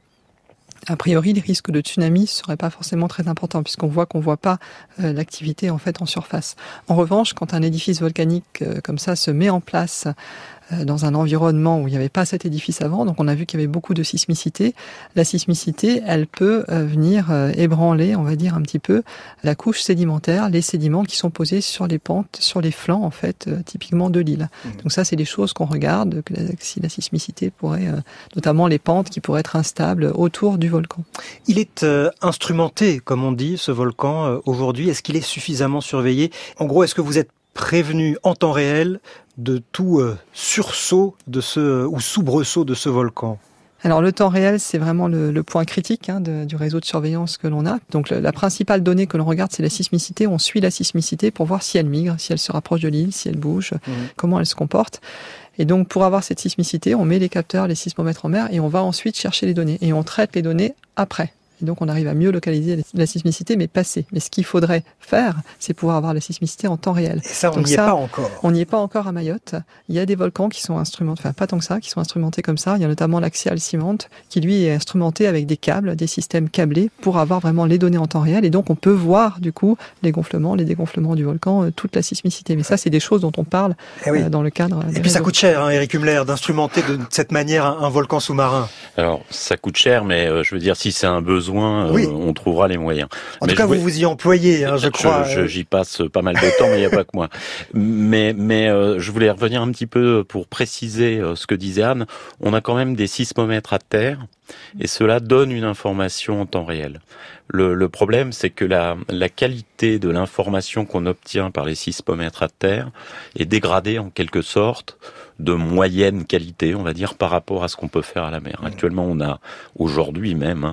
A priori, les risques de tsunami ne seraient pas forcément très importants, puisqu'on voit pas l'activité en fait en surface. En revanche, quand un édifice volcanique comme ça se met en place dans un environnement où il n'y avait pas cet édifice avant, donc on a vu qu'il y avait beaucoup de sismicité. La sismicité, elle peut venir ébranler, on va dire un petit peu, la couche sédimentaire, les sédiments qui sont posés sur les pentes, sur les flancs en fait, typiquement de l'île. Donc ça, c'est des choses qu'on regarde, si la sismicité pourrait, notamment les pentes qui pourraient être instables autour du volcan. Il est instrumenté, comme on dit, ce volcan aujourd'hui. Est-ce qu'il est suffisamment surveillé ? En gros, est-ce que vous êtes prévenu en temps réel de tout sursaut ou soubresaut de ce volcan ? Alors le temps réel, c'est vraiment le point critique du réseau de surveillance que l'on a. Donc la principale donnée que l'on regarde, c'est la sismicité. On suit la sismicité pour voir si elle migre, si elle se rapproche de l'île, si elle bouge, comment elle se comporte. Et donc pour avoir cette sismicité, on met les capteurs, les sismomètres en mer, et on va ensuite chercher les données. Et on traite les données après. Et donc on arrive à mieux localiser la sismicité, mais passée. Mais ce qu'il faudrait faire, c'est pouvoir avoir la sismicité en temps réel. Et ça, on n'y est pas encore. On n'y est pas encore à Mayotte. Il y a des volcans qui sont instrumentés, enfin pas tant que ça, qui sont instrumentés comme ça. Il y a notamment l'Axial Ciment, qui lui est instrumenté avec des câbles, des systèmes câblés, pour avoir vraiment les données en temps réel. Et donc on peut voir du coup les gonflements, les dégonflements du volcan, toute la sismicité. Mais ça, c'est des choses dont on parle dans le cadre. Et puis ça coûte cher, Éric Hummler, d'instrumenter de cette manière un volcan sous-marin. Alors ça coûte cher, mais je veux dire, si c'est un besoin, on trouvera les moyens. En tout cas, vous vous y employez, je crois. J'y passe pas mal de temps, mais il n'y a pas que moi. Mais je voulais revenir un petit peu pour préciser ce que disait Anne. On a quand même des sismomètres à terre, et cela donne une information en temps réel. Le problème, c'est que la qualité de l'information qu'on obtient par les sismomètres à terre est dégradée en quelque sorte de moyenne qualité, on va dire, par rapport à ce qu'on peut faire à la mer. Actuellement, on a aujourd'hui même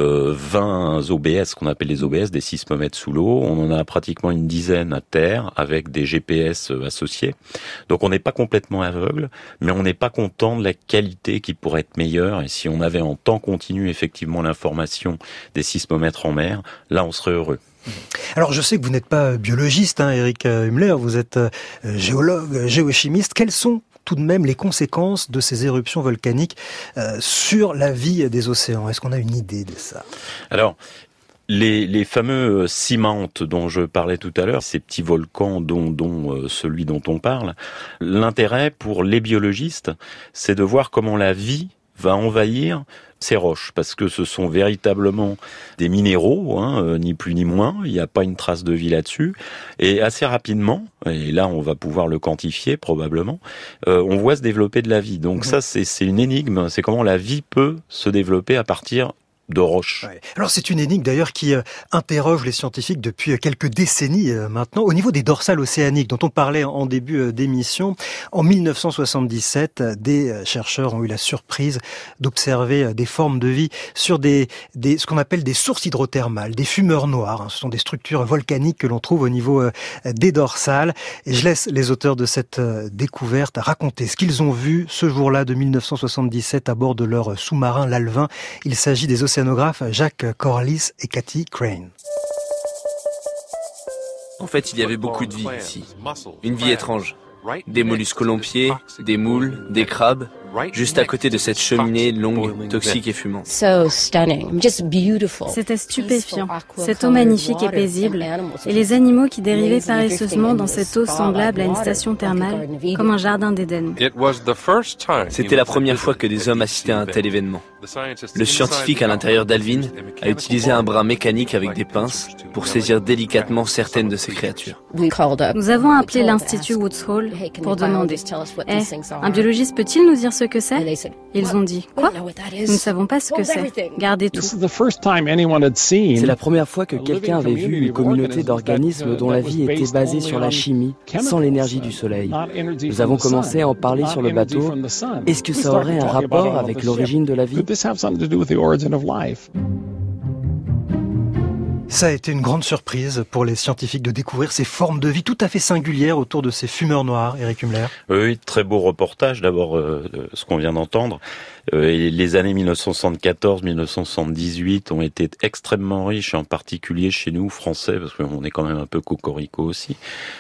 20 OBS, qu'on appelle les OBS, des sismomètres sous l'eau. On en a pratiquement une dizaine à terre, avec des GPS associés. Donc on n'est pas complètement aveugle, mais on n'est pas content de la qualité qui pourrait être meilleure. Et si on avait en temps continu effectivement l'information des sismomètres en mer, là on serait heureux. Alors je sais que vous n'êtes pas biologiste, Éric Hummler, vous êtes géologue, géochimiste. Quelles sont tout de même les conséquences de ces éruptions volcaniques sur la vie des océans ? Est-ce qu'on a une idée de ça ? Alors, les fameux seamounts dont je parlais tout à l'heure, ces petits volcans dont celui dont on parle, l'intérêt pour les biologistes, c'est de voir comment la vie va envahir ces roches, parce que ce sont véritablement des minéraux, ni plus ni moins, il n'y a pas une trace de vie là-dessus, et assez rapidement, et là on va pouvoir le quantifier probablement, on voit se développer de la vie. Donc ça c'est une énigme, c'est comment la vie peut se développer à partir de roches. Ouais. Alors c'est une énigme d'ailleurs qui interroge les scientifiques depuis quelques décennies maintenant. Au niveau des dorsales océaniques dont on parlait en début d'émission, en 1977, des chercheurs ont eu la surprise d'observer des formes de vie sur ce qu'on appelle des sources hydrothermales, des fumeurs noirs. Ce sont des structures volcaniques que l'on trouve au niveau des dorsales. Et je laisse les auteurs de cette découverte raconter ce qu'ils ont vu ce jour-là de 1977 à bord de leur sous-marin l'Alvin. Il s'agit des océanographes Jacques Corliss et Cathy Crane. En fait, il y avait beaucoup de vie ici. Une vie étrange. Des mollusques colombiers, des moules, des crabes, juste à côté de cette cheminée longue, toxique et fumante. C'était stupéfiant. Cette eau magnifique et paisible, et les animaux qui dérivaient paresseusement dans cette eau semblable à une station thermale, comme un jardin d'Éden. C'était la première fois que des hommes assistaient à un tel événement. Le scientifique à l'intérieur d'Alvin a utilisé un bras mécanique avec des pinces pour saisir délicatement certaines de ces créatures. Nous avons appelé l'Institut Woods Hole pour demander un biologiste peut-il nous dire ce que c'est? Ils ont dit quoi? Nous ne savons pas ce que c'est. Gardez tout. C'est la première fois que quelqu'un avait vu une communauté d'organismes dont la vie était basée sur la chimie, sans l'énergie du soleil. Nous avons commencé à en parler sur le bateau. Est-ce que ça aurait un rapport avec l'origine de la vie? Ça a été une grande surprise pour les scientifiques de découvrir ces formes de vie tout à fait singulières autour de ces fumeurs noirs, Eric Hummler. Oui, très beau reportage d'abord, ce qu'on vient d'entendre. Les années 1974-1978 ont été extrêmement riches, en particulier chez nous, Français, parce qu'on est quand même un peu cocorico aussi.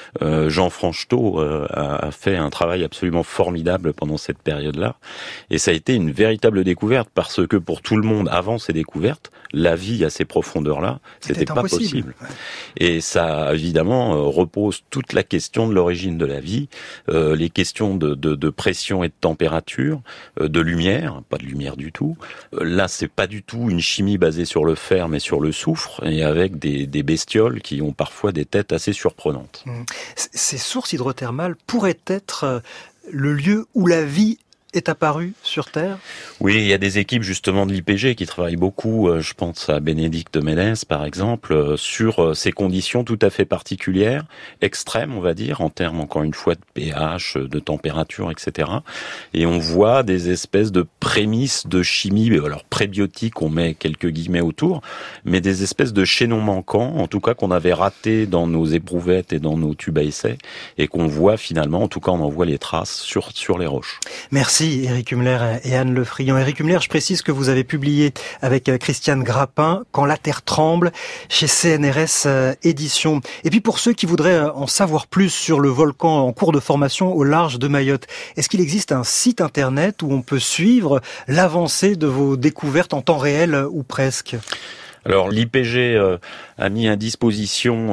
Jean Franchetot a fait un travail absolument formidable pendant cette période-là. Et ça a été une véritable découverte, parce que pour tout le monde, avant ces découvertes, la vie à ces profondeurs-là, c'était pas possible. Et ça, évidemment, repose toute la question de l'origine de la vie, les questions de pression et de température, de lumière, pas de lumière du tout. Là, c'est pas du tout une chimie basée sur le fer, mais sur le soufre, et avec des bestioles qui ont parfois des têtes assez surprenantes. Ces sources hydrothermales pourraient être le lieu où la vie est apparu sur Terre? Oui, il y a des équipes justement de l'IPG qui travaillent beaucoup, je pense à Bénédicte Ménès par exemple, sur ces conditions tout à fait particulières, extrêmes on va dire, en termes encore une fois de pH, de température, etc. Et on voit des espèces de prémices de chimie, alors prébiotiques, on met quelques guillemets autour, mais des espèces de chaînons manquants, en tout cas qu'on avait ratés dans nos éprouvettes et dans nos tubes à essai, et qu'on voit finalement, en tout cas on en voit les traces sur les roches. Merci Eric Hummler et Anne Lefriant. Eric Hummler, je précise que vous avez publié avec Christiane Grappin « Quand la Terre tremble » chez CNRS Éditions. Et puis pour ceux qui voudraient en savoir plus sur le volcan en cours de formation au large de Mayotte, est-ce qu'il existe un site internet où on peut suivre l'avancée de vos découvertes en temps réel ou presque ? Alors l'IPG a mis à disposition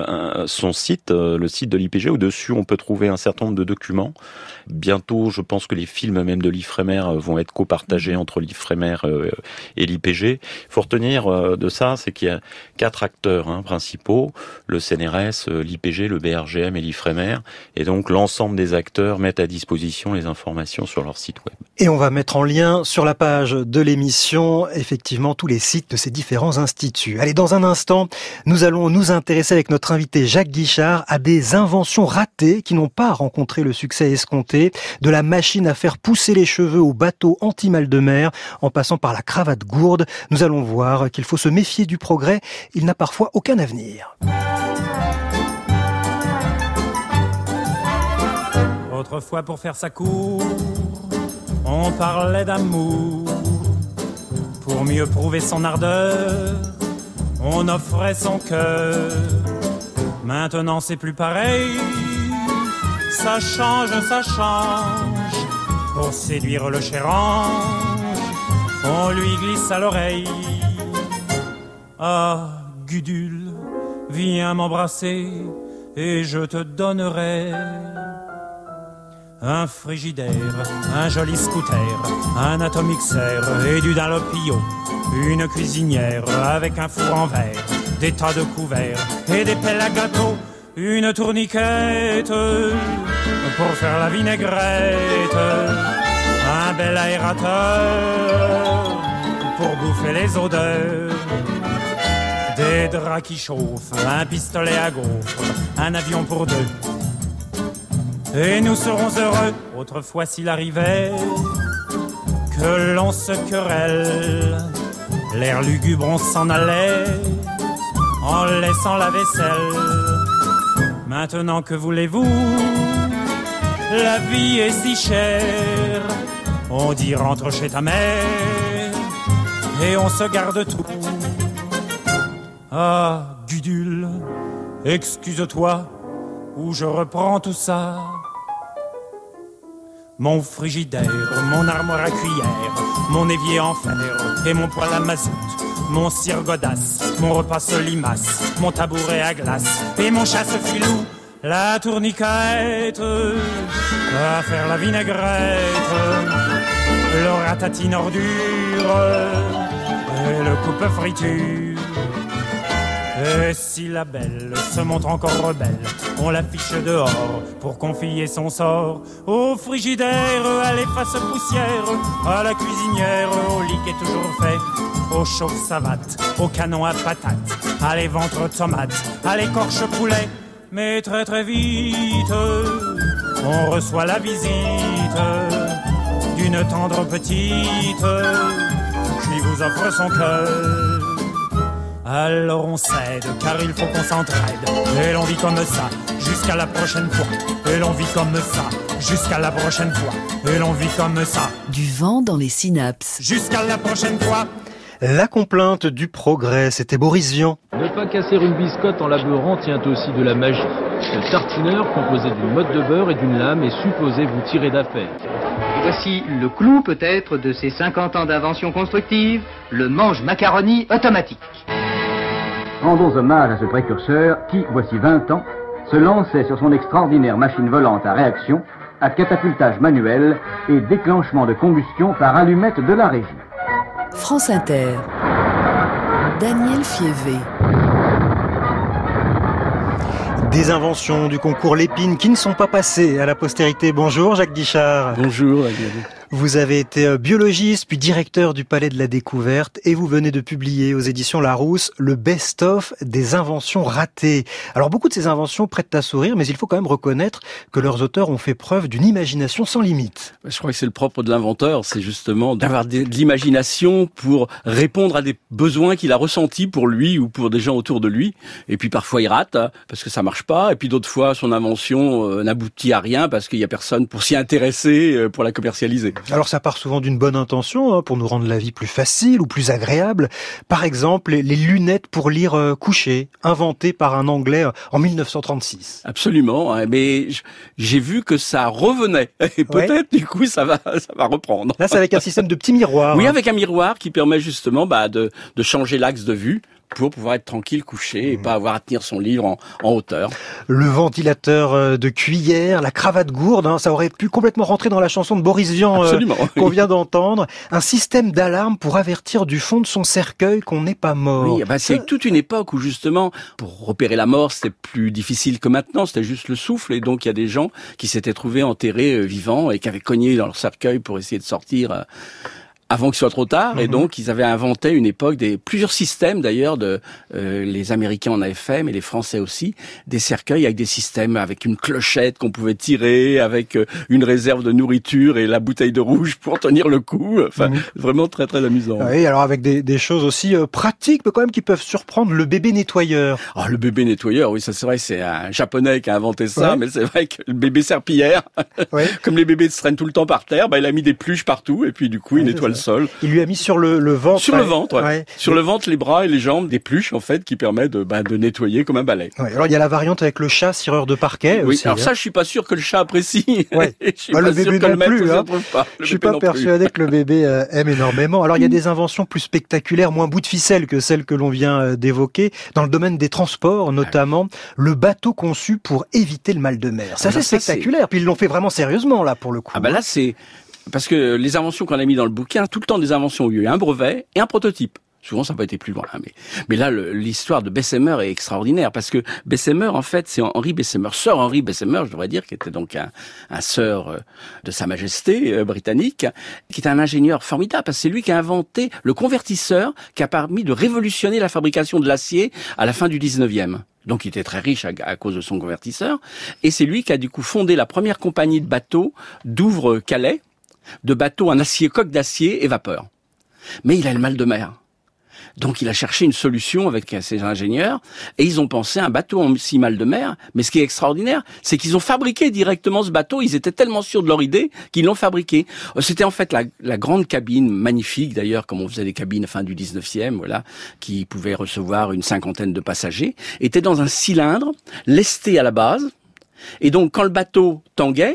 son site, le site de l'IPG. Au-dessus, on peut trouver un certain nombre de documents. Bientôt, je pense que les films même de l'IFREMER vont être copartagés entre l'IFREMER et l'IPG. Il faut retenir de ça, c'est qu'il y a 4 acteurs principaux, le CNRS, l'IPG, le BRGM et l'IFREMER. Et donc l'ensemble des acteurs mettent à disposition les informations sur leur site web. Et on va mettre en lien sur la page de l'émission, effectivement, tous les sites de ces différents instituts. Allez, dans un instant, nous allons nous intéresser avec notre invité Jacques Guichard à des inventions ratées qui n'ont pas rencontré le succès escompté, de la machine à faire pousser les cheveux au bateau anti-mal de mer, en passant par la cravate gourde. Nous allons voir qu'il faut se méfier du progrès, il n'a parfois aucun avenir. Autrefois, pour faire sa cour, on parlait d'amour. Pour mieux prouver son ardeur, on offrait son cœur. Maintenant c'est plus pareil, ça change, ça change. Pour séduire le cher ange, on lui glisse à l'oreille. Ah, Gudule, viens m'embrasser et je te donnerai un frigidaire, un joli scooter, un atomixer et du Dalopio, une cuisinière avec un four en verre, des tas de couverts et des pelles à gâteau, une tourniquette pour faire la vinaigrette, un bel aérateur pour bouffer les odeurs, des draps qui chauffent, un pistolet à gaufres, un avion pour deux. Et nous serons heureux, autrefois s'il arrivait que l'on se querelle. L'air lugubre, on s'en allait en laissant la vaisselle. Maintenant que voulez-vous, la vie est si chère. On dit rentre chez ta mère et on se garde tout. Ah, Gudule, excuse-toi ou je reprends tout ça. Mon frigidaire, mon armoire à cuillère, mon évier en fer et mon poêle à mazout, mon cire godasse, mon repas limace, mon tabouret à glace et mon chasse-filou, la tourniquette à faire la vinaigrette, le ratatine ordure et le coupe friture. Et si la belle se montre encore rebelle, on l'affiche dehors pour confier son sort au frigidaire, à l'efface poussière, à la cuisinière, au lit qui est toujours fait, au chauffe savate, au canon à patates, à les ventres tomates, à l'écorche poulet. Mais très très vite, on reçoit la visite d'une tendre petite qui vous offre son cœur. Alors on cède, car il faut qu'on s'entraide. Et l'on vit comme ça, jusqu'à la prochaine fois. Et l'on vit comme ça, jusqu'à la prochaine fois. Et l'on vit comme ça. Du vent dans les synapses. Jusqu'à la prochaine fois. La complainte du progrès, c'était Boris Vian. Ne pas casser une biscotte en la beurrant tient aussi de la magie. Le tartineur, composé d'une motte de beurre et d'une lame, est supposé vous tirer d'affaire. Et voici le clou peut-être de ces 50 ans d'invention constructive, le mange-macaroni automatique. Rendons hommage à ce précurseur qui, voici 20 ans, se lançait sur son extraordinaire machine volante à réaction, à catapultage manuel et déclenchement de combustion par allumette de la régie. France Inter. Daniel Fievé. Des inventions du concours Lépine qui ne sont pas passées à la postérité. Bonjour Jacques Dichard. Bonjour. Vous avez été biologiste puis directeur du Palais de la Découverte et vous venez de publier aux éditions Larousse le best-of des inventions ratées. Alors beaucoup de ces inventions prêtent à sourire, mais il faut quand même reconnaître que leurs auteurs ont fait preuve d'une imagination sans limite. Je crois que c'est le propre de l'inventeur, c'est justement d'avoir de l'imagination pour répondre à des besoins qu'il a ressentis pour lui ou pour des gens autour de lui. Et puis parfois il rate parce que ça marche pas, et puis d'autres fois son invention n'aboutit à rien parce qu'il y a personne pour s'y intéresser, pour la commercialiser. Alors ça part souvent d'une bonne intention, pour nous rendre la vie plus facile ou plus agréable. Par exemple, les lunettes pour lire couché, inventées par un Anglais en 1936. Absolument, mais j'ai vu que ça revenait. Et peut-être, du coup, ça va reprendre. Là, c'est avec un système de petits miroirs. Oui, avec un miroir qui permet justement de changer l'axe de vue pour pouvoir être tranquille, couché, et pas avoir à tenir son livre en hauteur. Le ventilateur de cuillère, la cravate gourde, ça aurait pu complètement rentrer dans la chanson de Boris Vian qu'on vient d'entendre. Un système d'alarme pour avertir du fond de son cercueil qu'on n'est pas mort. Oui, c'est toute une époque où justement, pour repérer la mort, c'était plus difficile que maintenant, c'était juste le souffle, et donc il y a des gens qui s'étaient trouvés enterrés vivants et qui avaient cogné dans leur cercueil pour essayer de sortir avant qu'il soit trop tard, et donc ils avaient inventé une époque plusieurs systèmes d'ailleurs les Américains en avaient fait, mais les Français aussi, des cercueils avec des systèmes avec une clochette qu'on pouvait tirer, avec une réserve de nourriture et la bouteille de rouge pour tenir le coup. Enfin, vraiment très très amusant. Oui, alors avec des choses aussi pratiques, mais quand même qui peuvent surprendre, le bébé nettoyeur. Ah, le bébé nettoyeur, oui, ça c'est vrai, c'est un Japonais qui a inventé ça, mais c'est vrai que le bébé serpillière, comme les bébés se traînent tout le temps par terre, il a mis des pluches partout et puis du coup il nettoie le sol. Il lui a mis sur le ventre. Sur le ventre, sur le ventre, les bras et les jambes, des pluches en fait qui permettent de nettoyer comme un balai. Alors il y a la variante avec le chat cireur de parquet. Oui, aussi, alors ça je suis pas sûr que le chat apprécie. Je suis pas le bébé sûr que non le maître plus. Je suis pas persuadé que le bébé aime énormément. Alors il y a des inventions plus spectaculaires, moins bout de ficelle que celles que l'on vient d'évoquer dans le domaine des transports, notamment le bateau conçu pour éviter le mal de mer. Ça c'est spectaculaire. Puis ils l'ont fait vraiment sérieusement là pour le coup. Ah là c'est parce que les inventions qu'on a mis dans le bouquin, tout le temps des inventions où il y a eu un brevet et un prototype. Souvent, ça n'a pas été plus loin. Mais là, l'histoire de Bessemer est extraordinaire parce que Bessemer, en fait, c'est Henri Bessemer, Sir Henry Bessemer, je devrais dire, qui était donc un sir de Sa Majesté britannique, qui était un ingénieur formidable parce que c'est lui qui a inventé le convertisseur qui a permis de révolutionner la fabrication de l'acier à la fin du 19e. Donc il était très riche à cause de son convertisseur. Et c'est lui qui a du coup fondé la première compagnie de bateaux Douvres-Calais, de bateaux en acier, coque d'acier et vapeur. Mais il a le mal de mer. Donc il a cherché une solution avec ses ingénieurs et ils ont pensé à un bateau en si mal de mer. Mais ce qui est extraordinaire, c'est qu'ils ont fabriqué directement ce bateau. Ils étaient tellement sûrs de leur idée qu'ils l'ont fabriqué. C'était en fait la grande cabine, magnifique d'ailleurs, comme on faisait des cabines fin du 19e, voilà, qui pouvaient recevoir une 50aine de passagers, était dans un cylindre lesté à la base. Et donc quand le bateau tanguait,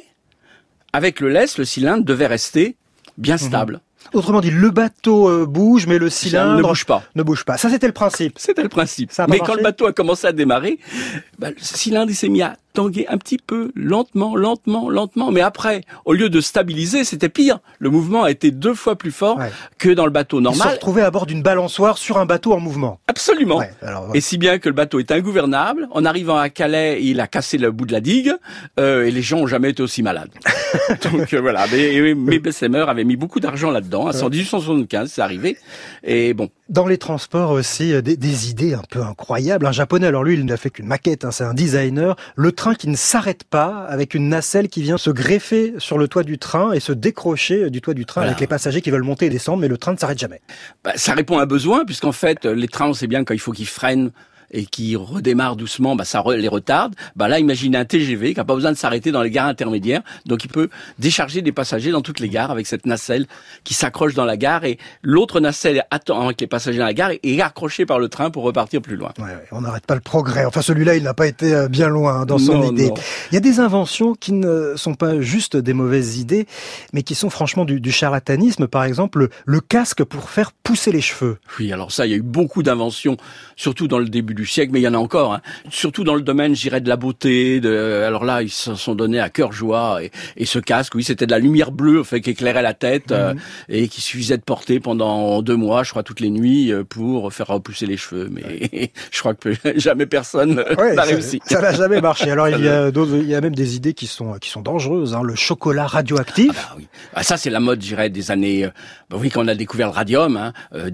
avec le lest, le cylindre devait rester bien stable. Autrement dit, le bateau bouge, mais le cylindre ne bouge pas. Ça, c'était le principe. C'était le principe. Mais quand le bateau a commencé à démarrer, le cylindre il s'est mis à tanguer un petit peu, lentement, mais après, au lieu de stabiliser, c'était pire. Le mouvement a été 2 fois plus fort que dans le bateau normal. Ils se retrouvaient à bord d'une balançoire sur un bateau en mouvement. Absolument. Et si bien que le bateau est ingouvernable. En arrivant à Calais, il a cassé le bout de la digue, et les gens ont jamais été aussi malades. Donc voilà. Mais Bessemer avait mis beaucoup d'argent là-dedans. En 1875, c'est arrivé. Et bon. Dans les transports aussi, des idées un peu incroyables. Un japonais, alors lui, il n'a fait qu'une maquette, c'est un designer. Le train qui ne s'arrête pas, avec une nacelle qui vient se greffer sur le toit du train et se décrocher du toit du train avec les passagers qui veulent monter et descendre, mais le train ne s'arrête jamais. Ça répond à un besoin, puisqu'en fait, les trains, on sait bien quand il faut qu'ils freinent et qui redémarre doucement, ça les retarde. Là, imaginez un TGV qui n'a pas besoin de s'arrêter dans les gares intermédiaires, donc il peut décharger des passagers dans toutes les gares avec cette nacelle qui s'accroche dans la gare, et l'autre nacelle attend avec les passagers dans la gare et est accrochée par le train pour repartir plus loin. On n'arrête pas le progrès. Enfin, celui-là, il n'a pas été bien loin dans son idée. Non. Il y a des inventions qui ne sont pas juste des mauvaises idées, mais qui sont franchement du charlatanisme. Par exemple, le casque pour faire pousser les cheveux. Oui, alors ça, il y a eu beaucoup d'inventions, surtout dans le début du siècle, mais il y en a encore. Surtout dans le domaine, je dirais, de la beauté. Alors là, ils se sont donnés à cœur joie. Et ce casque, oui, c'était de la lumière bleue, qui éclairait la tête et qui suffisait de porter pendant 2 mois, je crois, toutes les nuits, pour faire repousser les cheveux. Mais je crois que jamais personne n'a réussi. Ça n'a jamais marché. Alors il y a même des idées qui sont dangereuses. Le chocolat radioactif. Oui. Ça, c'est la mode, je dirais, des années. Quand on a découvert le radium, au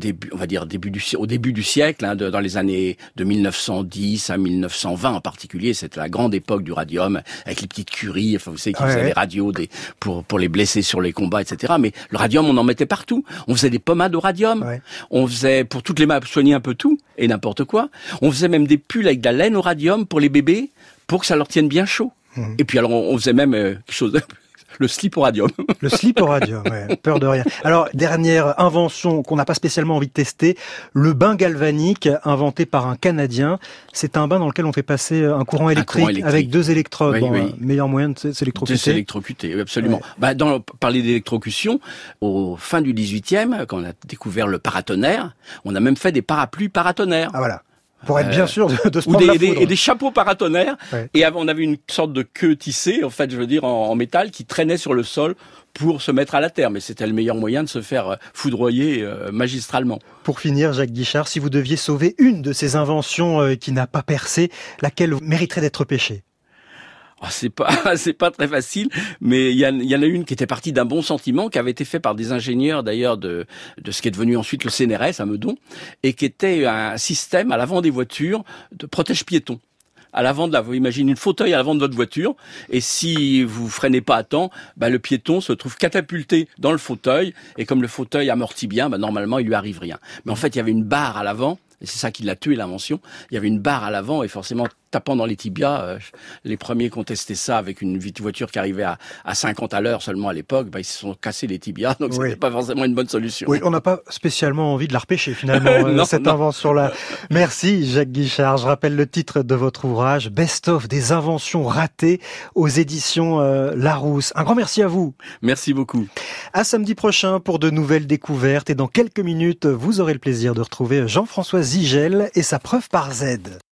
début du siècle, dans les années de 1910 à 1920 en particulier, c'était la grande époque du radium, avec les petites curies, vous savez, qui faisaient les radios pour les blessés sur les combats, etc. Mais le radium, on en mettait partout. On faisait des pommades au radium. On faisait, pour toutes les maladies, soigner un peu tout et n'importe quoi. On faisait même des pulls avec de la laine au radium pour les bébés, pour que ça leur tienne bien chaud. Et puis alors, on faisait même quelque chose le slip au radium. Le slip au radium, peur de rien. Alors, dernière invention qu'on n'a pas spécialement envie de tester, le bain galvanique inventé par un Canadien. C'est un bain dans lequel on fait passer un courant électrique. Avec 2 électrodes. Meilleur moyen de s'électrocuter. De s'électrocuter, absolument. Parler d'électrocution, au fin du 18e, quand on a découvert le paratonnerre, on a même fait des parapluies paratonnerres. Ah voilà. Pour être bien sûr de se prendre la foudre. Et des chapeaux paratonnerres. Et avant, on avait une sorte de queue tissée, en métal, qui traînait sur le sol pour se mettre à la terre. Mais c'était le meilleur moyen de se faire foudroyer magistralement. Pour finir, Jacques Guichard, si vous deviez sauver une de ces inventions qui n'a pas percé, laquelle mériterait d'être pêchée ? C'est pas très facile, mais il y en a une qui était partie d'un bon sentiment, qui avait été fait par des ingénieurs d'ailleurs de ce qui est devenu ensuite le CNRS à Meudon, et qui était un système à l'avant des voitures de protège-piétons. À l'avant vous imaginez une fauteuil à l'avant de votre voiture, et si vous freinez pas à temps, le piéton se trouve catapulté dans le fauteuil, et comme le fauteuil amortit bien, normalement il lui arrive rien. Mais en fait, il y avait une barre à l'avant, et c'est ça qui l'a tué, l'invention. Il y avait une barre à l'avant, et forcément, tapant dans les tibias, les premiers qui ont testé ça avec une voiture qui arrivait à 50 à l'heure seulement à l'époque, ils se sont cassés les tibias, donc c'était pas forcément une bonne solution. Oui, on n'a pas spécialement envie de la repêcher finalement, cette invention-là. Merci Jacques Guichard. Je rappelle le titre de votre ouvrage, Best of des inventions ratées, aux éditions Larousse. Un grand merci à vous. Merci beaucoup. À samedi prochain pour de nouvelles découvertes, et dans quelques minutes, vous aurez le plaisir de retrouver Jean-François Zigel et sa preuve par Z.